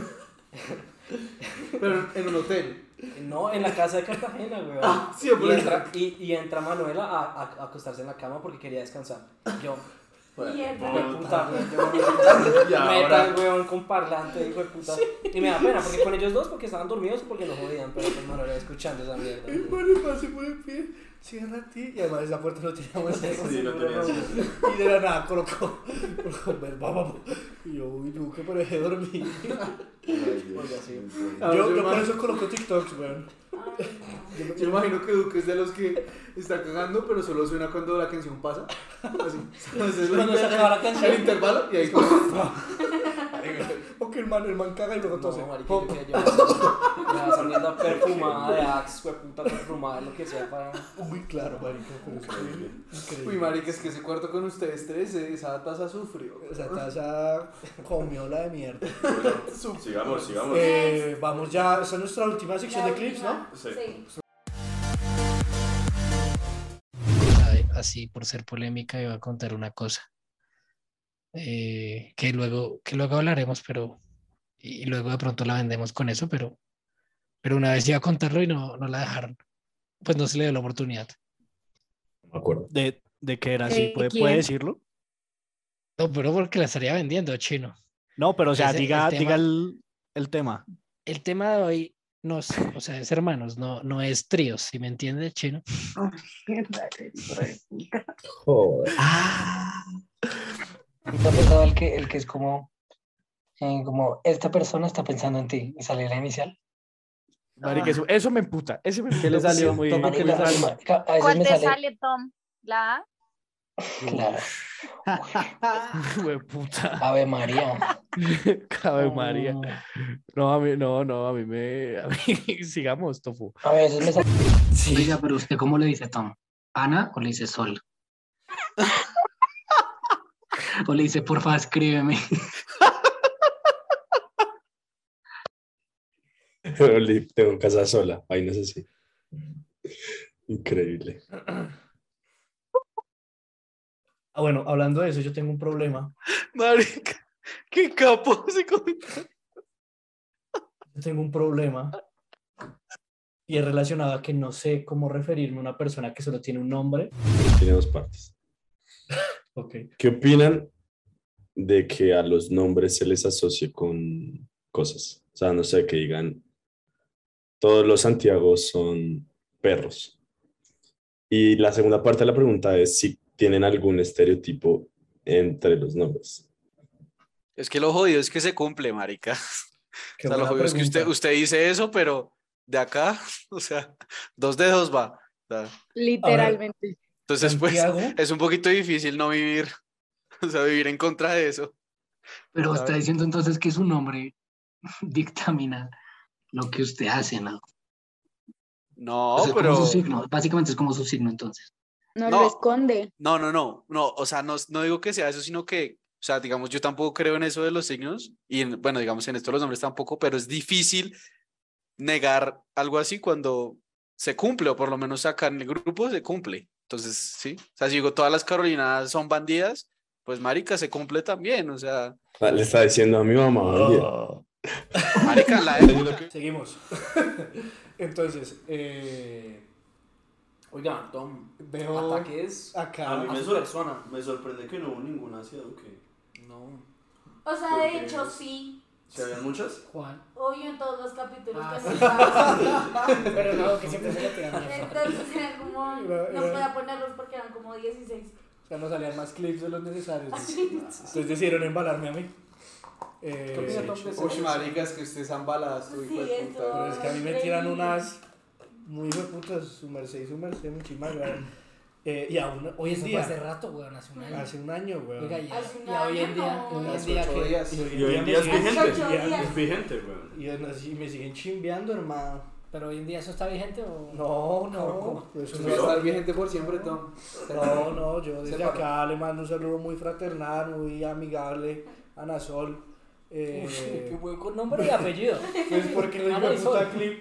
Pero en un hotel. No, en la casa de Cartagena, weón. Ah, sí, por y, eso. entra, y, y entra Manuela a, a, a acostarse en la cama porque quería descansar. Yo, Mierda. hijo de puta, weón, Y yo ahora- metal, weón, con parlante, hijo de puta. Y me da pena, porque con ellos dos, porque estaban dormidos y porque no jodían, pero con Manuela escuchando esa mierda. El weón. man, el man se pone en pie, cierra a ti. Y además esa puerta no tenía buena Sí, no tenía sentido. Y de la nada colocó, colocó, "Ven, vamos". Y yo, uy, tú, que parece dormir. Oiga, sí. Ah, Yo, yo yo por imag- eso coloco TikToks, weón. Yo, yo imagino que Duque es de los que está cagando, pero solo suena cuando la canción pasa. Así. Entonces, Cuando se acaba la canción. El intervalo y ahí como. O que el man, el man caga y luego tose. No, marica, yo quería yo me esa mierda perfumada de Axe, puta perfumada, lo que sea para... Uy, claro, marica, pero es increíble. increíble. Uy, marica, es que ese cuarto con ustedes tres, eh, esa taza sufrió. Esa taza comió la de mierda. Bueno, sigamos, sigamos. Eh, vamos ya, esa es nuestra última sección de clips, ¿no? Sí. Sí. Ay, así por ser polémica iba a contar una cosa eh, que luego que luego hablaremos, pero y luego de pronto la vendemos con eso, pero pero una vez iba a contarlo y no, no la dejaron, pues no se le dio la oportunidad. No me acuerdo. ¿De, de qué era? ¿Sí? ¿De ¿Puede, quién? puede decirlo? No, pero porque la estaría vendiendo, chino. No, pero o sea, Ese- diga, el tema- diga el, el tema. El tema de hoy No, es- o sea, es hermanos, no, no es tríos, ¿sí me entiende, chino? Joder. ¿Nunca has pensado el que, el que es como, eh, como esta persona está pensando en ti y sale la inicial? Marica, eso, eso me emputa. Ese me emputa. ¿Qué le porque salió? es muy, Topo, ¿qué muy le salió? raro. A veces ¿Cuál me te sale, sale, Tom? ¿La A? claro, Güey, puta. Ave María. Ave María. No, a mí, no, no, a mí me. A mí, sigamos, Tofu. A veces me sale. Oiga, pero usted, ¿cómo le dice Tom? ¿Ana o le dice Sol? O le dice, porfa, escríbeme. Oli, tengo casa sola, ahí no sé si. Increíble. Ah, bueno, hablando de eso, yo tengo un problema. Marica, qué capo ese comentario. Yo tengo un problema. Y es relacionado a que no sé cómo referirme a una persona que solo tiene un nombre. Tiene dos partes. Ok. ¿Qué opinan de que a los nombres se les asocie con cosas? O sea, no sé, que digan, todos los Santiagos son perros. Y la segunda parte de la pregunta es si tienen algún estereotipo entre los nombres. Es que lo jodido es que se cumple, marica. Qué O sea, lo buena jodido es que usted, pregunta. usted dice eso, pero de acá, o sea, dos dedos va. O sea, Literalmente. entonces, pues, Santiago. es un poquito difícil no vivir, o sea, vivir en contra de eso. Pero está ¿sabes? diciendo entonces que su nombre dictamina lo que usted hace, ¿no? No, O sea, pero... como su signo. Básicamente es como su signo, entonces. No, No. lo esconde. No, no, no, no, o sea, no, no digo que sea eso, sino que, o sea, digamos, yo tampoco creo en eso de los signos, y en- bueno, digamos, en esto de los nombres tampoco, pero es difícil negar algo así cuando se cumple, o por lo menos acá en el grupo se cumple. Entonces, sí, o sea, si digo todas las carolinas son bandidas, pues marica, se cumple también, o sea, Ah, le está diciendo a mi mamá. Oh. marica, la Seguimos. Entonces, eh, Oiga, Tom, veo ataques acá. A mí a me, su sor- persona. me sorprende que no hubo ninguna hacia Duque. No. O sea, Porque- de hecho, sí. ¿Si habían muchas? Juan. Obvio en todos los capítulos Ah, que sí. se pasan. Pero no, que siempre se le tiran. Entonces eran como, Era- no era- podía ponerlos porque eran como dieciséis. O sea, no salían más clips de los necesarios. Sí. Entonces decidieron embalarme a mí. Eh, ¿Qué opina Tom de eso? Uy, maricas, que usted es ambaladas, tu hijo de Sí, puta. eso. Pero es que a mí me tiran unas muy hijueputas, su merced y su merced, muchísimas gracias. Eh, y aún hoy en Eso fue día, hace rato, weón, hace un año. hace un año, weón. Oiga, ya, Hace un ya hoy en año, día, no. hoy en Hace día ocho que... días. Y hoy en Y hoy día en me día es siguen vigente. chimbeando. Es vigente, weón. Y aún así me siguen chimbeando, hermano. Pero hoy en día eso está vigente o... No, ¿Cómo? no. Eso Eso no va a está estar vigente por siempre, Tom. No, no, yo desde Sepa- acá le mando un saludo muy fraternal, muy amigable a Ana Sol. Eh, Uy, qué buen con nombre y apellido. Pues porque el hijo Ana de y puta Sol. clip.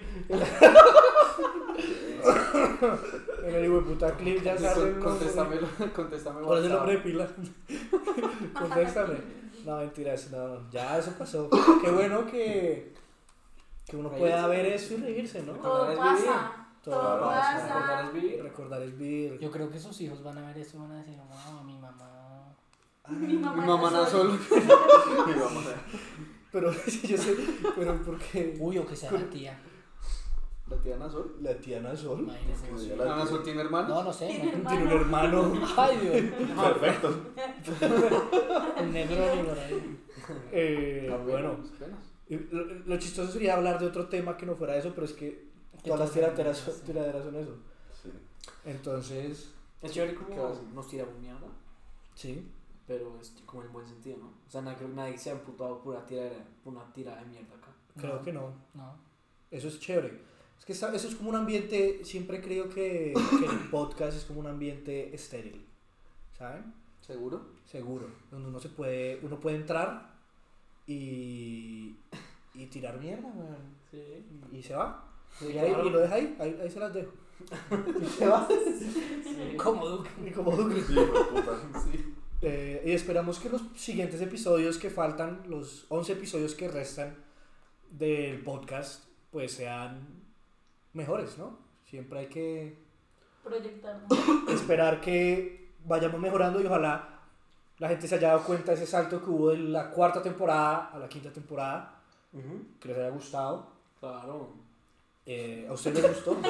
En el hijo de puta clip ya sale el nombre. Contéstamelo, contéstame. ¿Cuál es el WhatsApp. nombre de pila? Contéstame. No, mentiras, no, ya eso pasó. Qué bueno que, que uno pueda ver eso y reírse, ¿no? Todo es pasa. Todo Todo pasa. Recordar pasa. es vivir. Recordar es vivir. Yo creo que sus hijos van a ver eso y van a decir, wow, mi mamá... Mi Mi mamá, mamá no Nazol. Mi mamá. Pero sí, yo sé, pero porque Uy, o que sea la tía. ¿La tía Ana Sol? la tía Ana Sol Imagínese. Como Sí. ya la ¿Ana tía. Sol tiene hermanos? No, no sé. Tiene no. tiene un hermano. Ay, Dios. Perfecto. El negro ni por ahí. Eh, Apenas, bueno, apenas. y lo, lo chistoso sería hablar de otro tema que no fuera eso, pero es que todas las tiraderas son, tiraderas son eso. Sí. Entonces, Es chévere ¿Qué como vas a hacer? nos tiramos mierda, sí. pero es como en buen sentido, ¿no? O sea, nadie, creo que nadie se ha imputado por una tirada, una tirada de mierda acá. Creo No. que no. No. Eso es chévere. Es que esa- eso es como un ambiente, siempre creo que, que el podcast es como un ambiente estéril, ¿saben? ¿Seguro? Seguro, donde uno se puede, uno puede entrar y, y tirar mierda, weón. Sí. Y, y se va. Sí, y, ahí, claro. y lo deja ahí, ahí, ahí se las dejo. Y se va. Como Duque. Y como Duque. Sí, hijo de puta. Sí. Eh, y esperamos que los siguientes episodios que faltan, los once episodios que restan del podcast, pues sean mejores, ¿no? Siempre hay que Proyectarnos. esperar que vayamos mejorando y ojalá la gente se haya dado cuenta de ese salto que hubo de la cuarta temporada a la quinta temporada, Ujú. que les haya gustado. Claro. Eh, ¿A usted le gustó? Tú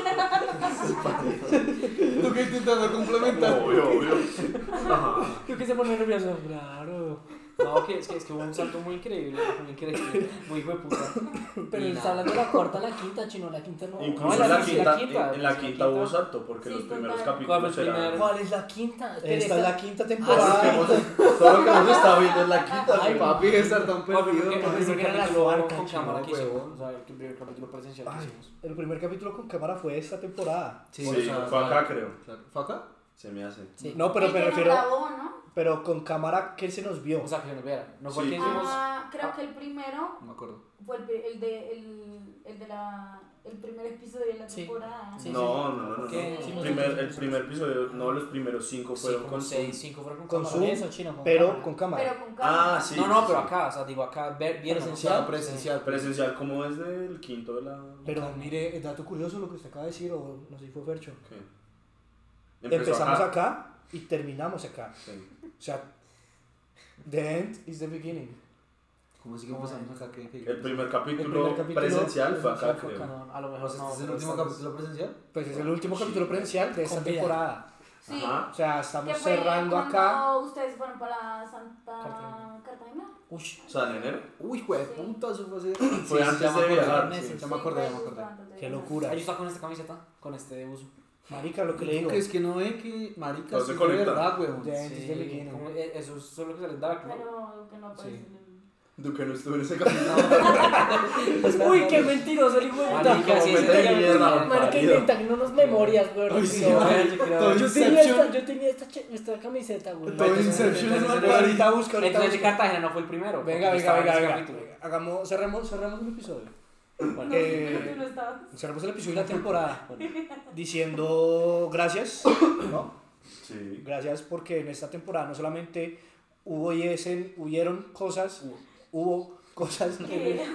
que intentando complementar. Obvio, obvio. Ajá. Yo que se pone nervioso, claro. No, que es que, es que hubo un salto muy increíble, muy increíble, muy hijo de puta. Pero él está hablando de la cuarta a la quinta, chino, la quinta no. Incluso No, en la la quinta- quinta, la quinta, en, en la sí, quinta la hubo quinta. salto porque Sí, los primeros total. capítulos ¿Cuál fue el eran... primero? ¿Cuál es la quinta? Espere, Esta es la quinta Todo lo que temporada. hemos, todo lo que hemos estado viendo es la quinta. Ay, güey. papi, estar tan ¿Cuál fue el perdido. primer- papi. el primer que era la capítulo barca, con chino, cámara que hicimos? huevón. O sea, el primer capítulo presencial que Ay, hicimos. el primer capítulo con cámara fue esta temporada. Sí, o sea, fue acá creo. Claro. ¿Fue acá? Se me hace. Sí. No, pero El me que no refiero. grabó, ¿no? Pero con cámara que se nos vio. O sea, que se nos viera. No fue Sí. el que hicimos. Ah, creo que el primero No me acuerdo. fue el, el de el, el de la el primer episodio de la Sí. temporada. Sí, No, no, no, no. ¿Qué? no. Sí, El nosotros primer, el hicimos primer episodio, no, los primeros cinco Sí, fueron como con seis, Zoom. cinco fueron con, Con cámara. Zoom, Eso, chino, con pero cámara. con cámara. Pero con cámara. Ah, sí. No, no, sí, pero sí. acá, o sea, digo acá, ver, vieron Presencial, presencial. Presencial como desde el quinto de la... Pero mire, el dato curioso lo que usted acaba de decir, o no sé si fue Fercho. ¿Qué? Empezó Empezamos acá. y terminamos acá. Sí. O sea, the end is the beginning. ¿Cómo así que empezamos acá? ¿Qué, qué, El primer capítulo, El primer capítulo presencial fue acá, presencial fue creo. acá, No, a lo mejor ¿Este no. es el pero último estamos- capítulo presencial? Pues es el último capítulo presencial de esta Con vida. temporada. Sí. Ajá. O sea, Que estamos fue cerrando cuando acá. ustedes fueron para Santa Cartagena. Cartagena. Uy, O sea, en enero. uy, güey, puta, eso fue hace... Fue Sí, antes ya me de acordé, viajar, meses, sí. Ya me acordé, ya me acordé. Qué locura. Ahí está con esta camiseta, con este uso. Marica, lo que le digo. Que es que no ve que, marica, Todo sí se es de conecta. verdad, weón. The end is the beginning. como- eh, eso es solo lo que sale en Dark, ¿no? Pero que no aparece en el... Duque no estuvo en ese capítulo. Uy, qué mentiroso el hijo de puta. Marica, sí, ese Como día de me mierda, tenía- Marica, parido. inventan unas memorias, güey. Ay, sí, No, madre, yo creo- todo yo, tenía Inception. esta, yo tenía esta, che- esta camiseta, güey. Todo Entonces, Inception entonces, es entonces, una Ahorita busco, ahorita Entonces busco. Cartagena no fue el primero. Venga, porque venga, estaba en venga, ese venga. capítulo. Hagamos, cerremos, cerremos el episodio. Bueno, Eh, Tú no estabas. cerremos el episodio de la temporada diciendo gracias, ¿no? Sí. Gracias porque en esta temporada no solamente hubo y esen, hubieron cosas, hubo cosas, que-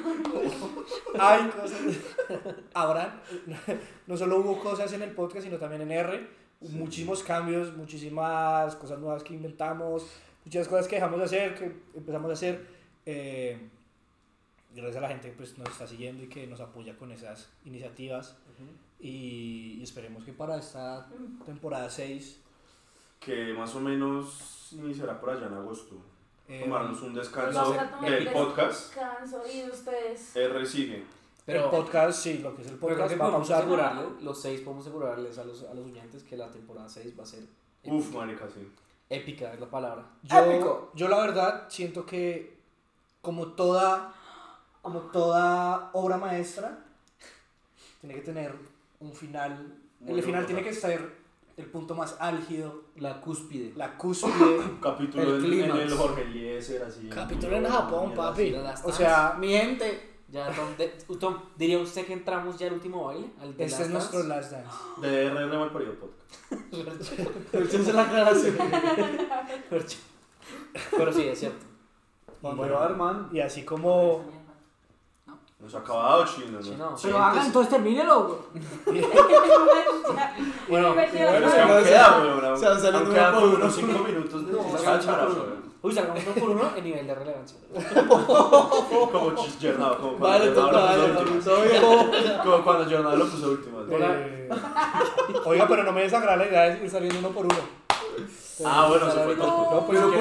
hay cosas, habrán, no solo hubo cosas en el podcast, sino también en R, muchísimos cambios, muchísimas cosas nuevas que inventamos, muchas cosas que dejamos de hacer, que empezamos a hacer, eh, gracias a la gente que pues, nos está siguiendo y que nos apoya con esas iniciativas, y, y esperemos que para esta temporada seis Que más o menos iniciará por allá en agosto. eh, Tomarnos un descanso Vamos a tomar del un podcast. descanso y ustedes. R sigue. Pero- el podcast, sí, lo que es el Pero creo podcast que va a podemos pausar. asegurarle, los seis podemos asegurarles a los, a los oyentes que la temporada seis va a ser Uf, marica, sí. épica, es la palabra. Yo, yo la verdad siento que como toda, como toda obra maestra, tiene que tener un final. Muy el final importante. tiene que ser el punto más álgido, La cúspide. la cúspide. Un capítulo El en, en clímax. el Jorge Eliezer, así. Capítulo en Japón, mierda papi. así. O sea, Mi gente. Ya, Tom, de- Tom, ¿diría usted que entramos ya al último baile? Al de este Last es nuestro Dance? last dance. De R R mal parido podcast. Échense la cara así. Pero sí, es cierto. Bueno, hermano. Y así como Nos ha acabado chino, ¿no? Chino. Sí, Pero hagan, entonces termínelo, güey. Bueno, Bueno, es que aún queda, weón. aún- Se van saliendo aún quedan uno por como uno. unos cinco minutos de No, cháchara, salgamos uno por weón. Uy, salgamos uno por uno en nivel de relevancia. Como chis- Jornado, como cuando Vale, Jornado toca, lo vale, puso papi, último. todo bien. Como cuando Jornado lo puso último. así. eh, oiga, pero no me desagrada la idea de ir saliendo uno por uno. Ah, bueno, se fue No, pues, todo. si